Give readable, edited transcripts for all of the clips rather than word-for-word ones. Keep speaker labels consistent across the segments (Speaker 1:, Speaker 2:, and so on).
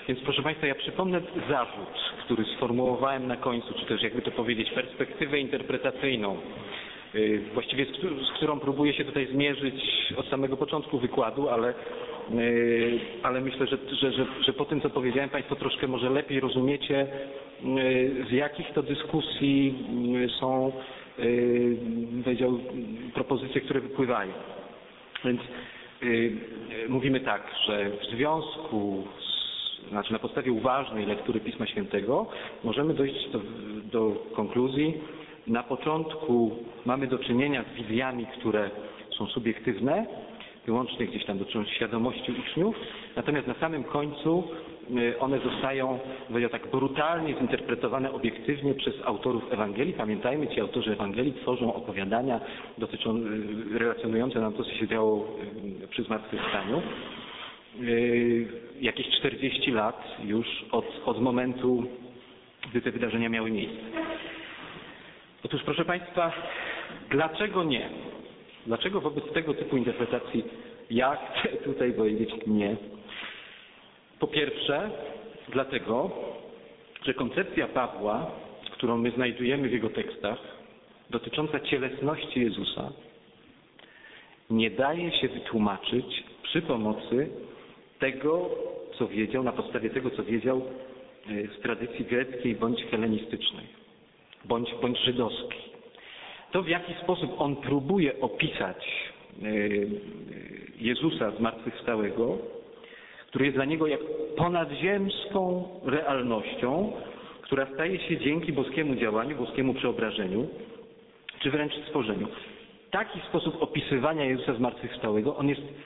Speaker 1: Więc proszę Państwa, ja przypomnę zarzut, który sformułowałem na końcu, czy też jakby to powiedzieć, perspektywę interpretacyjną, właściwie z którą próbuję się tutaj zmierzyć od samego początku wykładu, ale myślę, że po tym, co powiedziałem, Państwo troszkę może lepiej rozumiecie, z jakich to dyskusji są, powiedział, propozycje, które wypływają. Więc mówimy tak, że w związku znaczy na podstawie uważnej lektury Pisma Świętego możemy dojść do konkluzji. Na początku mamy do czynienia z wizjami, które są subiektywne, wyłącznie gdzieś tam dotyczą świadomości uczniów, natomiast na samym końcu one zostają, powiedział tak, brutalnie zinterpretowane obiektywnie przez autorów Ewangelii. Pamiętajmy, ci autorzy Ewangelii tworzą opowiadania relacjonujące nam to, co się działo przy zmartwychwstaniu. Jakieś 40 lat już od momentu, gdy te wydarzenia miały miejsce. Otóż, proszę Państwa, dlaczego nie? Dlaczego wobec tego typu interpretacji ja chcę tutaj powiedzieć nie? Po pierwsze, dlatego, że koncepcja Pawła, którą my znajdujemy w jego tekstach, dotycząca cielesności Jezusa, nie daje się wytłumaczyć przy pomocy tego, co wiedział, na podstawie tego, co wiedział z tradycji greckiej bądź helenistycznej, bądź żydowskiej. To, w jaki sposób on próbuje opisać Jezusa zmartwychwstałego, który jest dla niego jak ponadziemską realnością, która staje się dzięki boskiemu działaniu, boskiemu przeobrażeniu, czy wręcz stworzeniu. Taki sposób opisywania Jezusa zmartwychwstałego,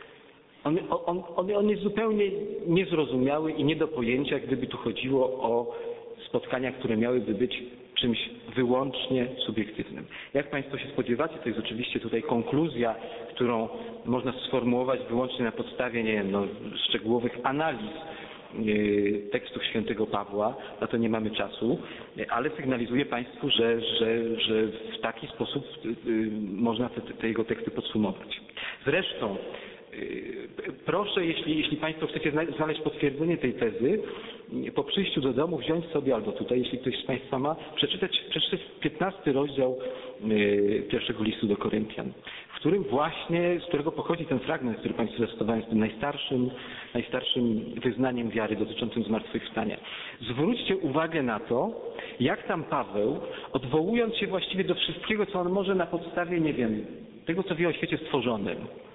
Speaker 1: on jest zupełnie niezrozumiały i nie do pojęcia, gdyby tu chodziło o spotkania, które miałyby być czymś wyłącznie subiektywnym. Jak Państwo się spodziewacie, to jest oczywiście tutaj konkluzja, którą można sformułować wyłącznie na podstawie, nie wiem, szczegółowych analiz tekstów świętego Pawła, na to nie mamy czasu, ale sygnalizuję Państwu, że w taki sposób można te jego teksty podsumować. Zresztą proszę, jeśli Państwo chcecie znaleźć potwierdzenie tej tezy, po przyjściu do domu wziąć sobie, albo tutaj, jeśli ktoś z Państwa ma, przeczytać 15 rozdział pierwszego listu do Koryntian, w którym właśnie, z którego pochodzi ten fragment, który Państwu zacytowałem, z tym najstarszym wyznaniem wiary dotyczącym zmartwychwstania. Zwróćcie uwagę na to, jak tam Paweł, odwołując się właściwie do wszystkiego, co on może na podstawie, nie wiem, tego, co wie o świecie stworzonym,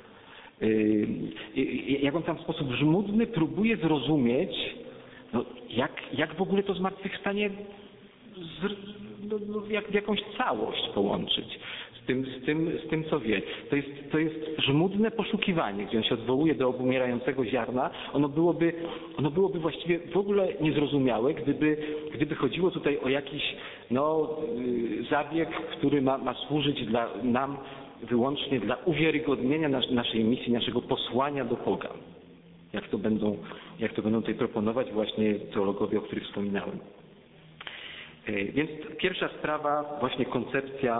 Speaker 1: jak on tam w sposób żmudny próbuje zrozumieć, jak w ogóle to zmartwychwstanie w jakąś całość połączyć z tym, co wie. To jest żmudne poszukiwanie, gdzie on się odwołuje do obumierającego ziarna. Ono byłoby właściwie w ogóle niezrozumiałe, gdyby chodziło tutaj o jakiś zabieg, który ma służyć nam wyłącznie dla uwiarygodnienia naszej misji, naszego posłania do pogan. Jak to będą tutaj proponować właśnie teologowie, o których wspominałem. Więc pierwsza sprawa, właśnie koncepcja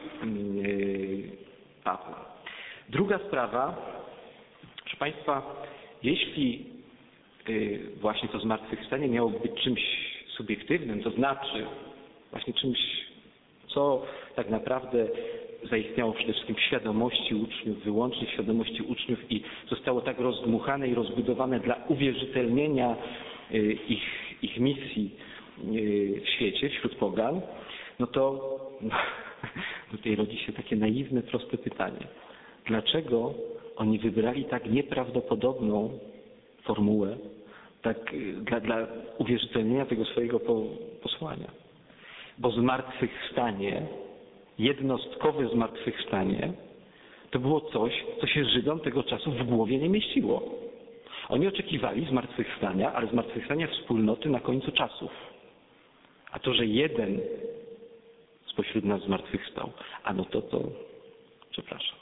Speaker 1: Pawła. Druga sprawa, proszę Państwa, jeśli właśnie to zmartwychwstanie miało być czymś subiektywnym, to znaczy właśnie czymś, co tak naprawdę zaistniało przede wszystkim w świadomości uczniów, wyłącznie w świadomości uczniów i zostało tak rozdmuchane i rozbudowane dla uwierzytelnienia ich misji w świecie, wśród pogan, to tutaj rodzi się takie naiwne, proste pytanie. Dlaczego oni wybrali tak nieprawdopodobną formułę dla uwierzytelnienia tego swojego posłania? Bo zmartwychwstanie, jednostkowe zmartwychwstanie, to było coś, co się Żydom tego czasu w głowie nie mieściło. Oni oczekiwali zmartwychwstania, ale zmartwychwstania wspólnoty na końcu czasów. A to, że jeden spośród nas zmartwychwstał, przepraszam,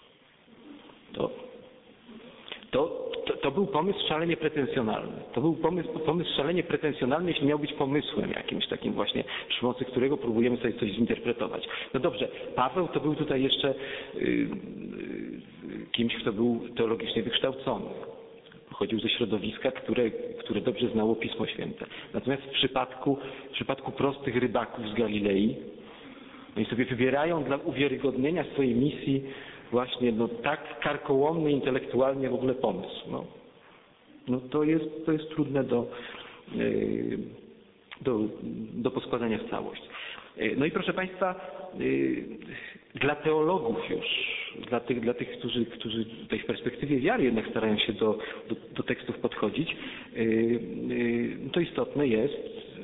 Speaker 1: to był pomysł szalenie pretensjonalny. To był pomysł szalenie pretensjonalny, jeśli miał być pomysłem jakimś takim właśnie, przy pomocy którego próbujemy sobie coś zinterpretować. No dobrze, Paweł to był tutaj jeszcze kimś, kto był teologicznie wykształcony. Pochodził ze środowiska, które dobrze znało Pismo Święte. Natomiast w przypadku prostych rybaków z Galilei, oni sobie wybierają dla uwiarygodnienia swojej misji właśnie tak karkołomny intelektualnie w ogóle pomysł. To jest trudne do poskładania w całość. No i proszę Państwa, dla teologów już, dla tych, którzy tutaj w perspektywie wiary jednak starają się do tekstów podchodzić, to istotne jest,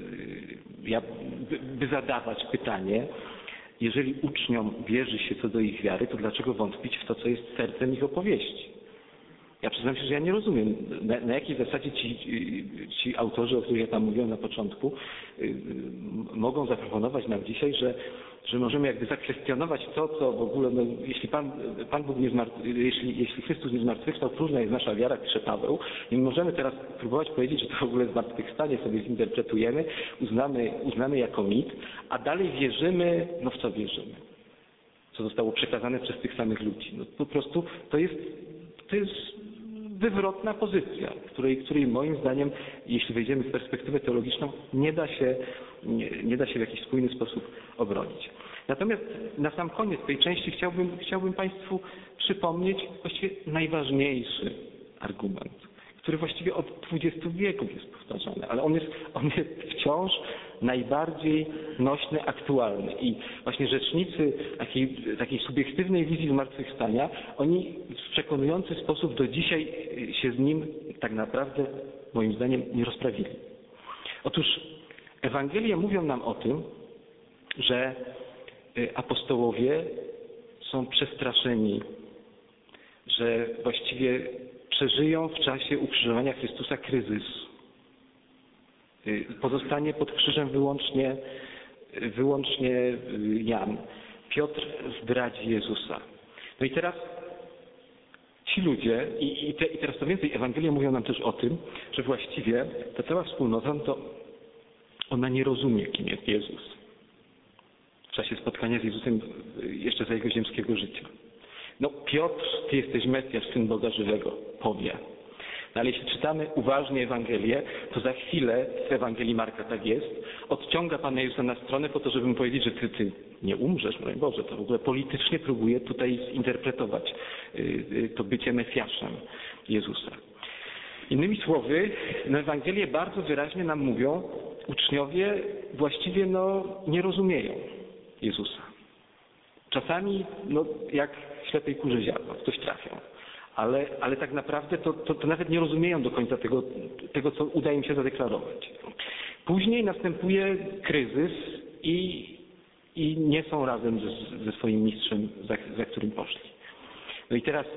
Speaker 1: by zadawać pytanie, jeżeli uczniom wierzy się co do ich wiary, to dlaczego wątpić w to, co jest sercem ich opowieści? Ja przyznam się, że ja nie rozumiem, na jakiej zasadzie ci autorzy, o których ja tam mówiłem na początku, mogą zaproponować nam dzisiaj, że możemy jakby zakwestionować to, co w ogóle, jeśli Pan Bóg jeśli Chrystus nie zmartwychwstał, próżna jest nasza wiara, pisze Paweł, i my możemy teraz próbować powiedzieć, że to w ogóle zmartwychwstanie sobie zinterpretujemy, uznamy jako mit, a dalej wierzymy, w co wierzymy? Co zostało przekazane przez tych samych ludzi. Po prostu to jest wywrotna pozycja, której moim zdaniem, jeśli wejdziemy w perspektywę teologiczną, nie da się w jakiś spójny sposób obronić. Natomiast na sam koniec tej części chciałbym Państwu przypomnieć właściwie najważniejszy argument, który właściwie od 20 wieków jest powtarzany, ale on jest wciąż najbardziej nośny, aktualny. I właśnie rzecznicy takiej subiektywnej wizji zmartwychwstania, oni w przekonujący sposób do dzisiaj się z nim tak naprawdę, moim zdaniem, nie rozprawili. Otóż Ewangelie mówią nam o tym, że apostołowie są przestraszeni, że właściwie przeżyją w czasie ukrzyżowania Chrystusa kryzys. Pozostanie pod krzyżem wyłącznie Jan. Piotr zdradzi Jezusa. No i teraz ci ludzie, i teraz to więcej, Ewangelie mówią nam też o tym, że właściwie ta cała wspólnota, to ona nie rozumie, kim jest Jezus. W czasie spotkania z Jezusem jeszcze za Jego ziemskiego życia. Piotr, Ty jesteś Mesjasz, Syn Boga żywego, powie. Ale jeśli czytamy uważnie Ewangelię, to za chwilę, w Ewangelii Marka tak jest, odciąga Pana Jezusa na stronę po to, żeby mu powiedzieć, że Ty nie umrzesz, mój Boże, to w ogóle politycznie próbuje tutaj zinterpretować to bycie Mesjaszem Jezusa. Innymi słowy, Ewangelie bardzo wyraźnie nam mówią, uczniowie właściwie nie rozumieją Jezusa. Czasami, jak ślepej kurze ziarno, w coś trafią. Ale tak naprawdę to nawet nie rozumieją do końca tego, co uda im się zadeklarować. Później następuje kryzys i nie są razem ze swoim mistrzem, za którym poszli. No i teraz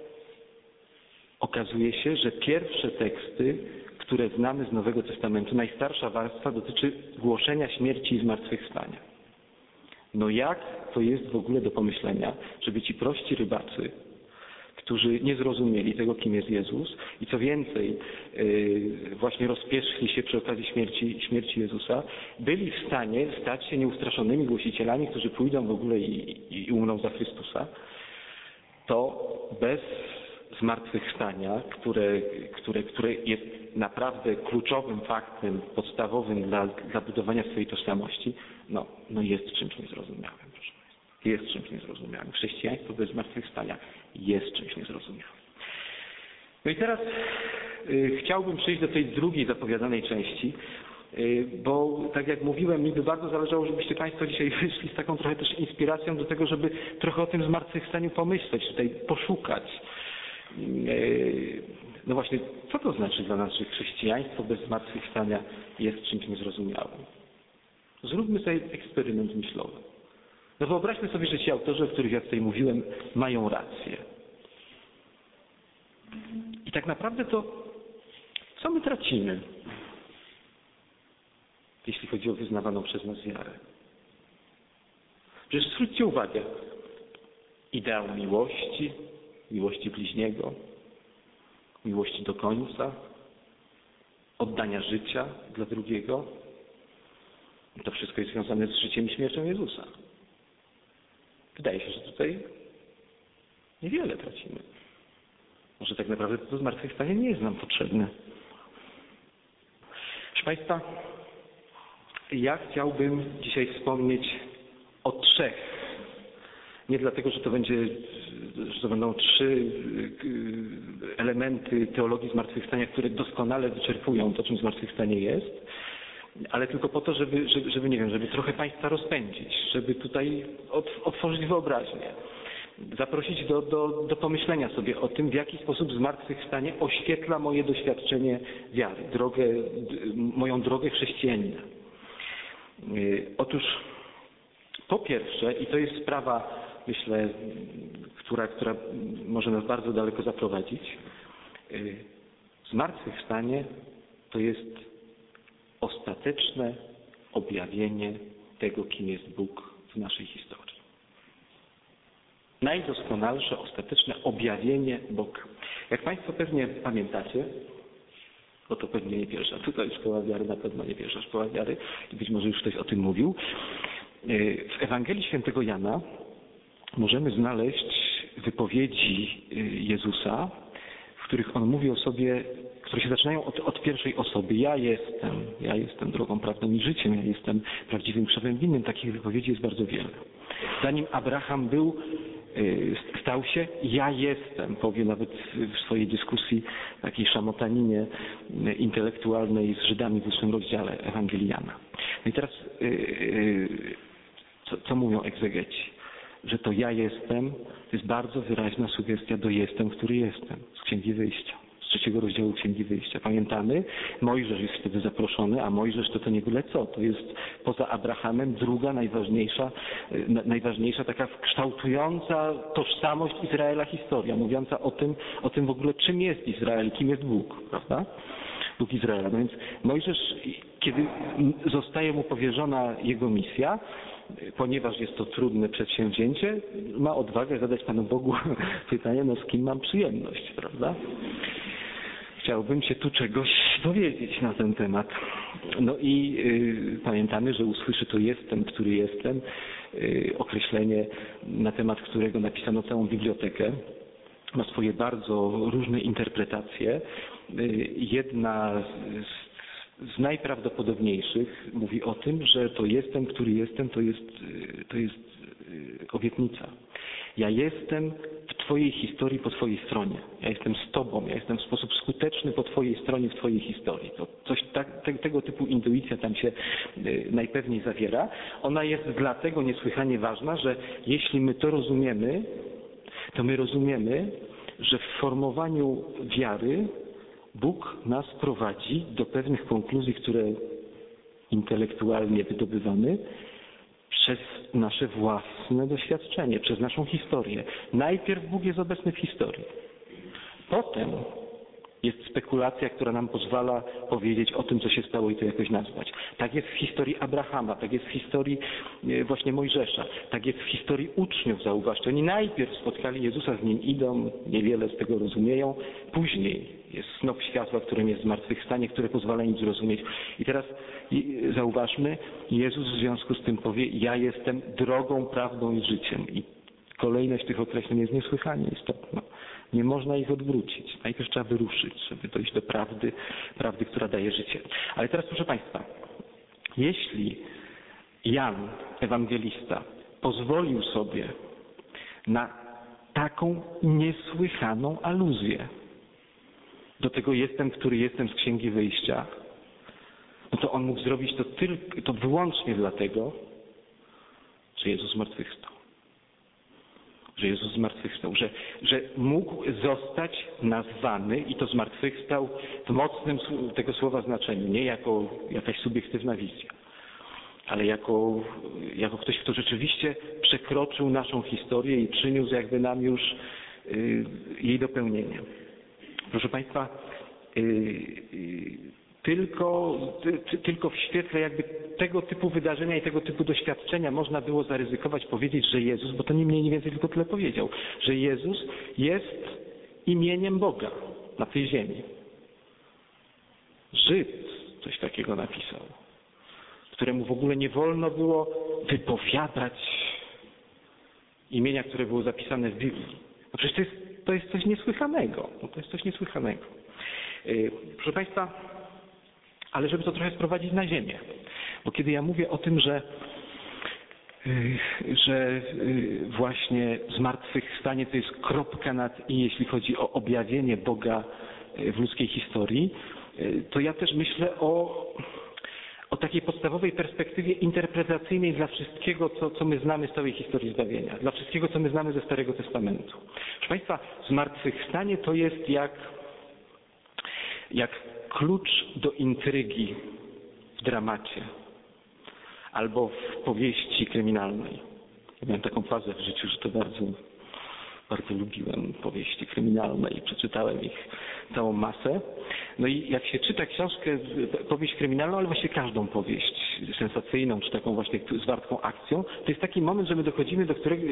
Speaker 1: okazuje się, że pierwsze teksty, które znamy z Nowego Testamentu, najstarsza warstwa dotyczy głoszenia śmierci i zmartwychwstania. Jak to jest w ogóle do pomyślenia, żeby ci prości rybacy, którzy nie zrozumieli tego, kim jest Jezus i co więcej, właśnie rozpierzchli się przy okazji śmierci Jezusa, byli w stanie stać się nieustraszonymi głosicielami, którzy pójdą w ogóle i umrą za Chrystusa, to bez zmartwychwstania, które jest naprawdę kluczowym faktem, podstawowym dla budowania swojej tożsamości, jest czymś niezrozumiałym, proszę Państwa. Jest czymś niezrozumiałym. Chrześcijaństwo bez zmartwychwstania jest czymś niezrozumiałym. No i teraz chciałbym przejść do tej drugiej zapowiadanej części, bo tak jak mówiłem, mi by bardzo zależało, żebyście Państwo dzisiaj wyszli z taką trochę też inspiracją do tego, żeby trochę o tym zmartwychwstaniu pomyśleć, tutaj poszukać. Właśnie, co to znaczy dla nas, że chrześcijaństwo bez zmartwychwstania jest czymś niezrozumiałym? Zróbmy sobie eksperyment myślowy. Wyobraźmy sobie, że ci autorzy, o których ja tutaj mówiłem, mają rację. I tak naprawdę to, co my tracimy, jeśli chodzi o wyznawaną przez nas wiarę? Przecież zwróćcie uwagę, ideał miłości bliźniego, miłości do końca, oddania życia dla drugiego, to wszystko jest związane z życiem i śmiercią Jezusa. Wydaje się, że tutaj niewiele tracimy. Może tak naprawdę to zmartwychwstanie nie jest nam potrzebne. Proszę Państwa, ja chciałbym dzisiaj wspomnieć o 3. Nie dlatego, że to będą 3 elementy teologii zmartwychwstania, które doskonale wyczerpują to, czym zmartwychwstanie jest, ale tylko po to, żeby nie wiem, żeby trochę Państwa rozpędzić, żeby tutaj otworzyć wyobraźnię, zaprosić do pomyślenia sobie o tym, w jaki sposób zmartwychwstanie oświetla moje doświadczenie wiary, moją drogę chrześcijanina. Otóż po pierwsze, i to jest sprawa, myślę, która może nas bardzo daleko zaprowadzić, zmartwychwstanie to jest ostateczne objawienie tego, kim jest Bóg w naszej historii. Najdoskonalsze, ostateczne objawienie Boga. Jak Państwo pewnie pamiętacie, bo to pewnie nie pierwsza tutaj szkoła wiary, na pewno nie pierwsza szkoła wiary i być może już ktoś o tym mówił. W Ewangelii Świętego Jana możemy znaleźć wypowiedzi Jezusa, w których On mówi o sobie, które się zaczynają od pierwszej osoby. Ja jestem drogą, prawdą i życiem, ja jestem prawdziwym krzewem winnym. Takich wypowiedzi jest bardzo wiele. Zanim Abraham stał się, ja jestem, powie nawet w swojej dyskusji, takiej szamotaninie intelektualnej z Żydami w 8 rozdziale Ewangelii Jana. No i teraz co mówią egzegeci? Że to ja jestem, to jest bardzo wyraźna sugestia do jestem, który jestem, z Księgi Wyjścia, z 3 rozdziału Księgi Wyjścia. Pamiętamy? Mojżesz jest wtedy zaproszony, a Mojżesz to nie byle co. To jest poza Abrahamem druga najważniejsza taka kształtująca tożsamość Izraela historia, mówiąca o tym w ogóle, czym jest Izrael, kim jest Bóg, prawda? Bóg Izraela. No więc Mojżesz, kiedy zostaje mu powierzona jego misja, ponieważ jest to trudne przedsięwzięcie, ma odwagę zadać Panu Bogu pytanie, z kim mam przyjemność, prawda? Chciałbym się tu czegoś dowiedzieć na ten temat. No i pamiętamy, że usłyszy to jestem, który jestem, określenie, na temat którego napisano całą bibliotekę. Ma swoje bardzo różne interpretacje. Jedna z najprawdopodobniejszych mówi o tym, że to jestem, który jestem, to jest obietnica. Ja jestem w Twojej historii po Twojej stronie. Ja jestem z Tobą, ja jestem w sposób skuteczny po Twojej stronie, w Twojej historii. To coś tego typu intuicja tam się najpewniej zawiera. Ona jest dlatego niesłychanie ważna, że jeśli my to rozumiemy, to my rozumiemy, że w formowaniu wiary Bóg nas prowadzi do pewnych konkluzji, które intelektualnie wydobywamy przez nasze własne doświadczenie, przez naszą historię. Najpierw Bóg jest obecny w historii. Potem jest spekulacja, która nam pozwala powiedzieć o tym, co się stało i to jakoś nazwać. Tak jest w historii Abrahama, tak jest w historii właśnie Mojżesza, tak jest w historii uczniów, zauważcie. Oni najpierw spotkali Jezusa, z Nim idą, niewiele z tego rozumieją, później jest snop światła, którym jest zmartwychwstanie, które pozwala im zrozumieć. I teraz zauważmy, Jezus w związku z tym powie, ja jestem drogą, prawdą i życiem. I kolejność tych określeń jest niesłychanie istotna. Nie można ich odwrócić. Najpierw trzeba wyruszyć, żeby dojść do prawdy, która daje życie. Ale teraz, proszę Państwa, jeśli Jan, ewangelista, pozwolił sobie na taką niesłychaną aluzję do tego jestem, który jestem z Księgi Wyjścia, no to on mógł zrobić to wyłącznie dlatego, że Jezus zmartwychwstał. Że Jezus zmartwychwstał, że mógł zostać nazwany i to zmartwychwstał w mocnym tego słowa znaczeniu, nie jako jakaś subiektywna wizja, ale jako ktoś, kto rzeczywiście przekroczył naszą historię i przyniósł jakby nam już jej dopełnienie. Proszę Państwa, tylko w świetle jakby tego typu wydarzenia i tego typu doświadczenia można było zaryzykować powiedzieć, że Jezus, bo to nie mniej więcej tylko tyle powiedział, że Jezus jest imieniem Boga na tej ziemi. Żyd coś takiego napisał, któremu w ogóle nie wolno było wypowiadać imienia, które było zapisane w Biblii. No przecież to jest to jest coś niesłychanego. No, to jest coś niesłychanego. Proszę Państwa, ale żeby to trochę sprowadzić na ziemię, bo kiedy ja mówię o tym, że właśnie zmartwychwstanie to jest kropka nad i, jeśli chodzi o objawienie Boga w ludzkiej historii, to ja też myślę o takiej podstawowej perspektywie interpretacyjnej dla wszystkiego, co my znamy z całej historii zbawienia, dla wszystkiego, co my znamy ze Starego Testamentu. Proszę Państwa, zmartwychwstanie to jest jak klucz do intrygi w dramacie albo w powieści kryminalnej. Ja miałem taką fazę w życiu, że to bardzo lubiłem powieści kryminalne i przeczytałem ich całą masę. No i jak się czyta książkę, powieść kryminalną, ale właśnie każdą powieść sensacyjną, czy taką właśnie z wartką akcją, to jest taki moment, że my dochodzimy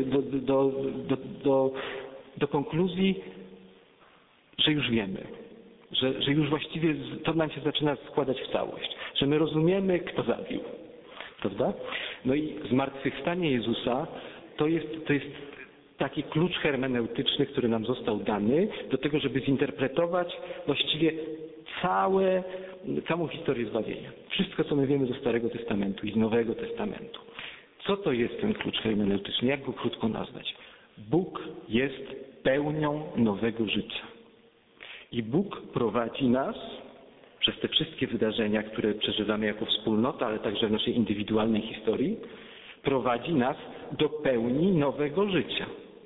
Speaker 1: do konkluzji, że już wiemy, że już właściwie to nam się zaczyna składać w całość, że my rozumiemy, kto zabił. Prawda? No i zmartwychwstanie Jezusa to jest taki klucz hermeneutyczny, który nam został dany do tego, żeby zinterpretować właściwie całą historię zbawienia. Wszystko, co my wiemy ze Starego Testamentu i z Nowego Testamentu. Co to jest ten klucz hermeneutyczny? Jak go krótko nazwać? Bóg jest pełnią nowego życia. I Bóg prowadzi nas przez te wszystkie wydarzenia, które przeżywamy jako wspólnota, ale także w naszej indywidualnej historii, prowadzi nas do pełni nowego życia.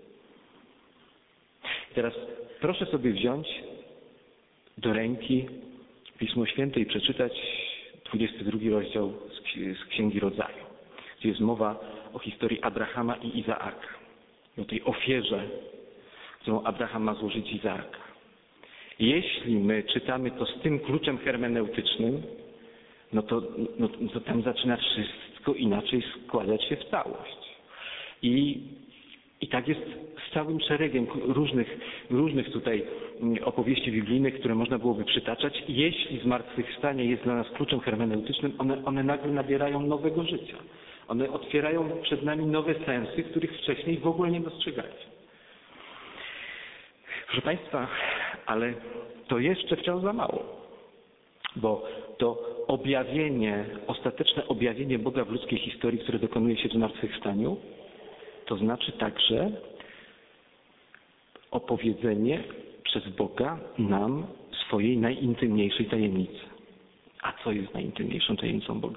Speaker 1: Teraz proszę sobie wziąć do ręki Pismo Święte i przeczytać 22 rozdział z Księgi Rodzaju, gdzie jest mowa o historii Abrahama i Izaaka, o tej ofierze, którą Abraham ma złożyć Izaaka. Jeśli my czytamy to z tym kluczem hermeneutycznym, no to tam zaczyna wszystko inaczej składać się w całość. I tak jest z całym szeregiem różnych tutaj opowieści biblijnych, które można byłoby przytaczać. Jeśli zmartwychwstanie jest dla nas kluczem hermeneutycznym, one nagle nabierają nowego życia. One otwierają przed nami nowe sensy, których wcześniej w ogóle nie dostrzegaliśmy. Proszę Państwa, ale to jeszcze wciąż za mało, bo to ostateczne objawienie Boga w ludzkiej historii, które dokonuje się w zmartwychwstaniu, to znaczy także opowiedzenie przez Boga nam swojej najintymniejszej tajemnicy. A co jest najintymniejszą tajemnicą Boga?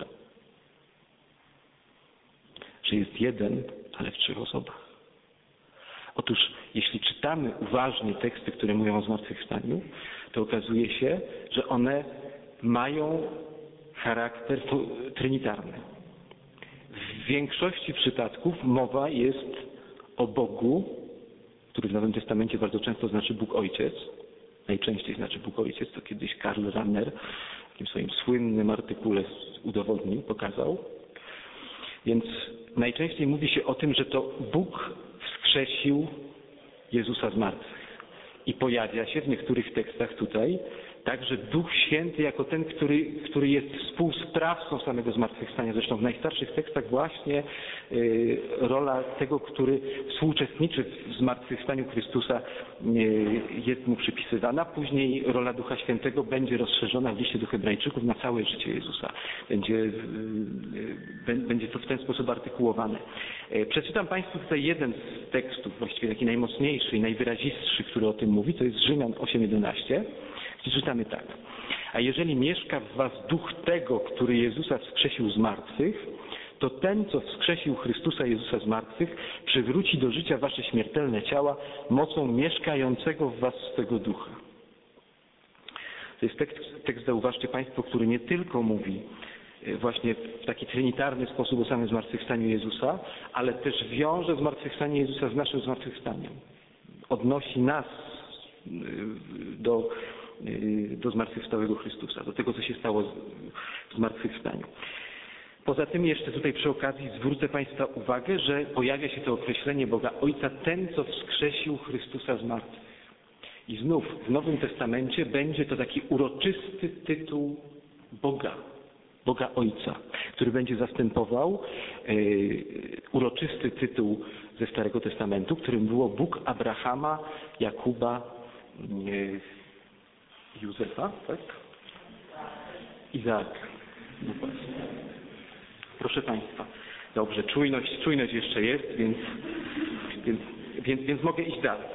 Speaker 1: Że jest jeden, ale w 3 osobach. Otóż, jeśli czytamy uważnie teksty, które mówią o zmartwychwstaniu, to okazuje się, że one mają charakter trinitarny. W większości przypadków mowa jest o Bogu, który w Nowym Testamencie bardzo często znaczy Bóg Ojciec. Najczęściej znaczy Bóg Ojciec, to kiedyś Karl Rahner w takim swoim słynnym artykule udowodnił, pokazał. Więc najczęściej mówi się o tym, że to Bóg wskrzesił Jezusa z martwych. I pojawia się w niektórych tekstach tutaj także Duch Święty jako ten, który jest współsprawcą samego zmartwychwstania. Zresztą w najstarszych tekstach właśnie rola tego, który współuczestniczy w zmartwychwstaniu Chrystusa jest mu przypisywana. Później rola Ducha Świętego będzie rozszerzona w liście do Hebrajczyków na całe życie Jezusa. Będzie to w ten sposób artykułowane. Przeczytam Państwu tutaj jeden z tekstów, właściwie taki najmocniejszy i najwyrazistszy, który o tym mówi. To jest Rzymian 8:11. Czytamy tak. A jeżeli mieszka w was duch tego, który Jezusa wskrzesił z martwych, to ten, co wskrzesił Chrystusa Jezusa z martwych, przywróci do życia wasze śmiertelne ciała mocą mieszkającego w was swego ducha. To jest tekst, zauważcie Państwo, który nie tylko mówi właśnie w taki trinitarny sposób o samym zmartwychwstaniu Jezusa, ale też wiąże zmartwychwstanie Jezusa z naszym zmartwychwstaniem. Odnosi nas do zmartwychwstałego Chrystusa, do tego, co się stało w zmartwychwstaniu. Poza tym jeszcze tutaj przy okazji zwrócę Państwa uwagę, że pojawia się to określenie Boga Ojca, ten, co wskrzesił Chrystusa z martwych. I znów w Nowym Testamencie będzie to taki uroczysty tytuł Boga. Boga Ojca, który będzie zastępował uroczysty tytuł ze Starego Testamentu, którym było Bóg Abrahama, Jakuba, Józefa, tak? Izaaka. No właśnie. Proszę Państwa, dobrze, czujność jeszcze jest, więc mogę iść dalej.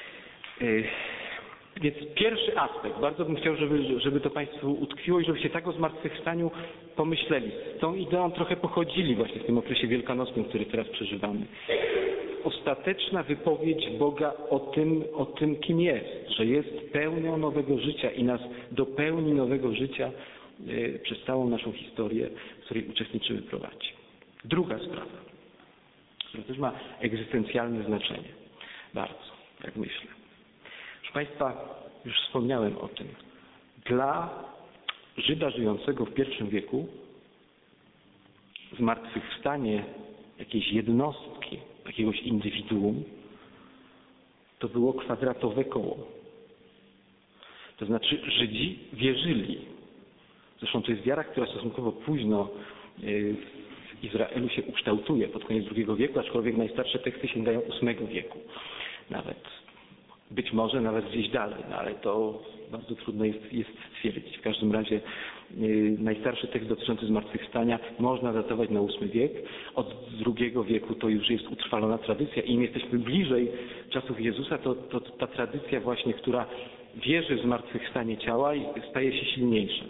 Speaker 1: Więc pierwszy aspekt, bardzo bym chciał, żeby to Państwu utkwiło i żebyście tak o zmartwychwstaniu pomyśleli. Z tą ideą trochę pochodzili właśnie w tym okresie wielkanocnym, który teraz przeżywamy. Ostateczna wypowiedź Boga o tym, kim jest, że jest pełnią nowego życia i nas do pełni nowego życia przez całą naszą historię, w której uczestniczymy, prowadzi. Druga sprawa, która też ma egzystencjalne znaczenie. Bardzo, jak myślę. Proszę Państwa, już wspomniałem o tym. Dla Żyda żyjącego w I wieku zmartwychwstanie jakiejś jednostki, jakiegoś indywiduum, to było kwadratowe koło. To znaczy Żydzi wierzyli. Zresztą to jest wiara, która stosunkowo późno w Izraelu się ukształtuje, pod koniec II wieku, aczkolwiek najstarsze teksty sięgają VIII wieku. Nawet. Być może nawet gdzieś dalej, no ale to bardzo trudno jest stwierdzić. W każdym razie najstarszy tekst dotyczący zmartwychwstania można datować na VIII wiek. Od II wieku to już jest utrwalona tradycja i im jesteśmy bliżej czasów Jezusa, to ta tradycja właśnie, która wierzy w zmartwychwstanie ciała, staje się silniejsza.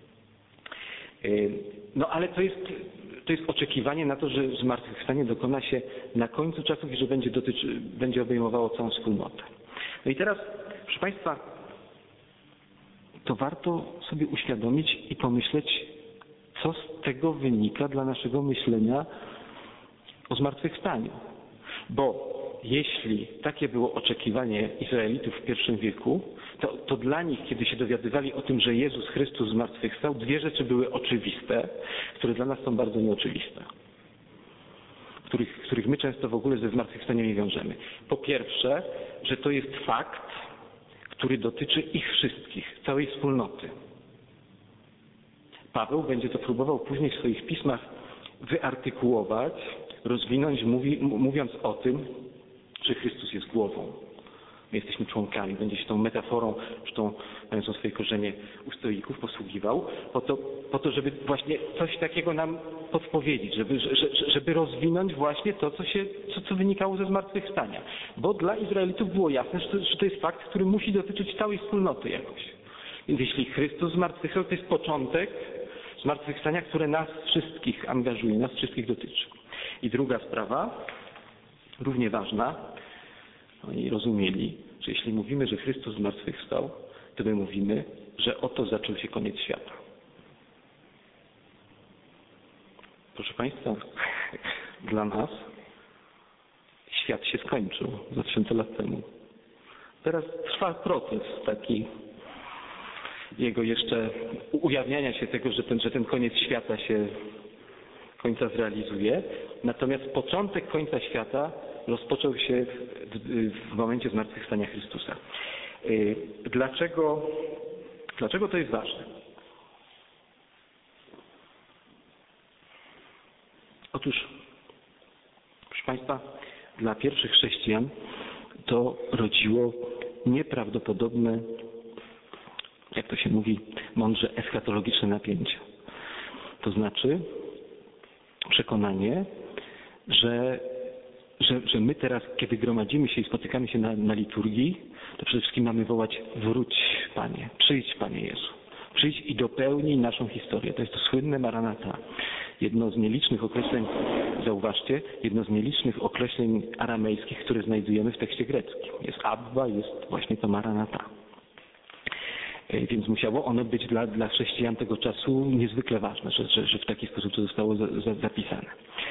Speaker 1: No ale to jest oczekiwanie na to, że zmartwychwstanie dokona się na końcu czasów i że będzie obejmowało całą wspólnotę. No i teraz, proszę Państwa, to warto sobie uświadomić i pomyśleć, co z tego wynika dla naszego myślenia o zmartwychwstaniu. Bo jeśli takie było oczekiwanie Izraelitów w I wieku, to dla nich, kiedy się dowiadywali o tym, że Jezus Chrystus zmartwychwstał, dwie rzeczy były oczywiste, które dla nas są bardzo nieoczywiste. Których my często w ogóle ze zmartwychwstaniem nie wiążemy. Po pierwsze, że to jest fakt, który dotyczy ich wszystkich, całej wspólnoty. Paweł będzie to próbował później w swoich pismach wyartykułować, rozwinąć, mówiąc o tym, że Chrystus jest głową. My jesteśmy członkami. Będzie się tą metaforą, zresztą mającą swoje korzenie u stoików, posługiwał, po to, żeby właśnie coś takiego nam podpowiedzieć, żeby rozwinąć właśnie to, co wynikało ze zmartwychwstania. Bo dla Izraelitów było jasne, że to jest fakt, który musi dotyczyć całej wspólnoty jakoś. Więc jeśli Chrystus zmartwychwstał, to jest początek zmartwychwstania, które nas wszystkich angażuje, nas wszystkich dotyczy. I druga sprawa, równie ważna, oni rozumieli, że jeśli mówimy, że Chrystus zmartwychwstał, to my mówimy, że oto zaczął się koniec świata. Proszę Państwa, dla nas świat się skończył 2000 lat temu. Teraz trwa proces taki jego jeszcze ujawniania się tego, że ten koniec świata się końca zrealizuje. Natomiast początek końca świata rozpoczął się w momencie zmartwychwstania Chrystusa. Dlaczego to jest ważne? Otóż, proszę Państwa, dla pierwszych chrześcijan to rodziło nieprawdopodobne, jak to się mówi mądrze, eschatologiczne napięcie. To znaczy przekonanie, że my teraz, kiedy gromadzimy się i spotykamy się na liturgii, to przede wszystkim mamy wołać: wróć, Panie, przyjdź, Panie Jezu. Przyjdź i dopełnij naszą historię. To jest to słynne Maranata. Jedno z nielicznych określeń, zauważcie, jedno z nielicznych określeń aramejskich, które znajdujemy w tekście greckim. Jest Abba, jest właśnie to Maranata. Więc musiało ono być dla chrześcijan tego czasu niezwykle ważne, że w taki sposób to zostało zapisane.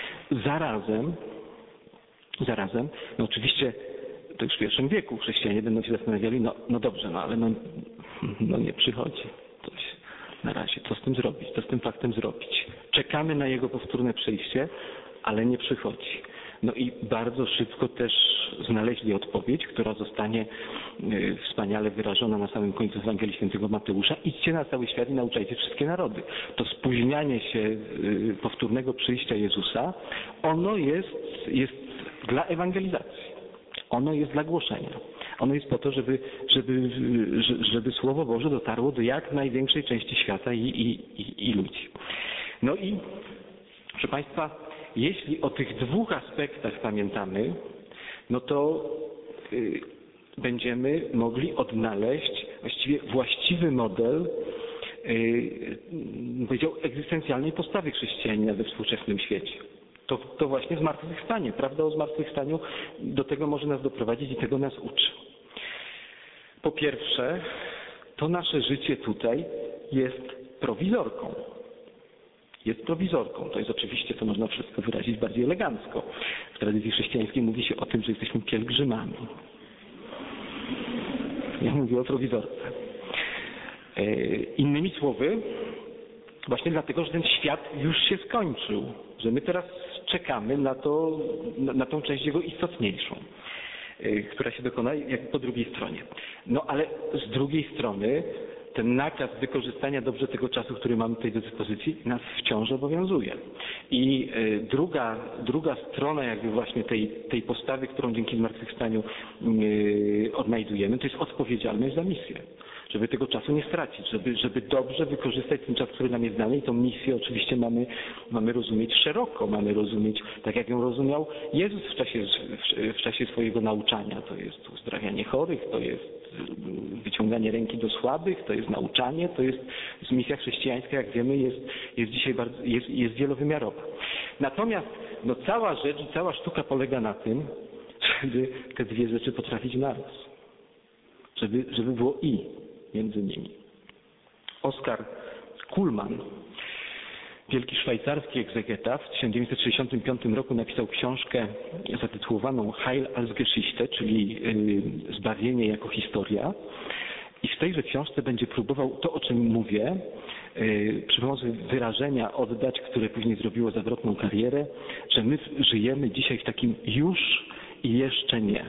Speaker 1: Zarazem, no oczywiście to już w I wieku chrześcijanie będą się zastanawiali, no dobrze, ale nie przychodzi coś na razie. Co z tym zrobić? Co z tym faktem zrobić? Czekamy na jego powtórne przyjście, ale nie przychodzi. No i bardzo szybko też znaleźli odpowiedź, która zostanie wspaniale wyrażona na samym końcu Ewangelii Świętego Mateusza. Idźcie na cały świat i nauczajcie wszystkie narody. To spóźnianie się powtórnego przyjścia Jezusa, ono jest dla ewangelizacji. Ono jest dla głoszenia. Ono jest po to, żeby Słowo Boże dotarło do jak największej części świata i ludzi. No i proszę Państwa, jeśli o tych dwóch aspektach pamiętamy, no to będziemy mogli odnaleźć właściwie właściwy model, powiedział, egzystencjalnej postawy chrześcijanina we współczesnym świecie. To właśnie zmartwychwstanie. Prawda o zmartwychwstaniu do tego może nas doprowadzić i tego nas uczy. Po pierwsze, to nasze życie tutaj jest prowizorką. Jest prowizorką. To jest oczywiście, to można wszystko wyrazić bardziej elegancko. W tradycji chrześcijańskiej mówi się o tym, że jesteśmy pielgrzymami. Ja mówię o prowizorce. Innymi słowy, właśnie dlatego, że ten świat już się skończył. Że my teraz czekamy na tą część jego istotniejszą, która się dokona jak po drugiej stronie. No ale z drugiej strony ten nakaz wykorzystania dobrze tego czasu, który mamy tutaj do dyspozycji, nas wciąż obowiązuje. I druga strona jakby właśnie tej postawy, którą dzięki zmartwychwstaniu odnajdujemy, to jest odpowiedzialność za misję. Żeby tego czasu nie stracić, żeby dobrze wykorzystać ten czas, który nam jest dany i tą misję oczywiście mamy rozumieć szeroko, mamy rozumieć tak, jak ją rozumiał Jezus w czasie swojego nauczania. To jest uzdrawianie chorych, to jest wyciąganie ręki do słabych, to jest nauczanie, to jest misja chrześcijańska, jak wiemy, jest dzisiaj jest wielowymiarowa. Natomiast no, cała rzecz i cała sztuka polega na tym, żeby te dwie rzeczy potrafić naraz. Żeby było i między nimi. Oskar Kuhlmann, wielki szwajcarski egzegeta, w 1965 roku napisał książkę zatytułowaną Heil als Geschichte, czyli Zbawienie jako historia. I w tejże książce będzie próbował to, o czym mówię, przy pomocy wyrażenia oddać, które później zrobiło zawrotną karierę, że my żyjemy dzisiaj w takim już i jeszcze nie.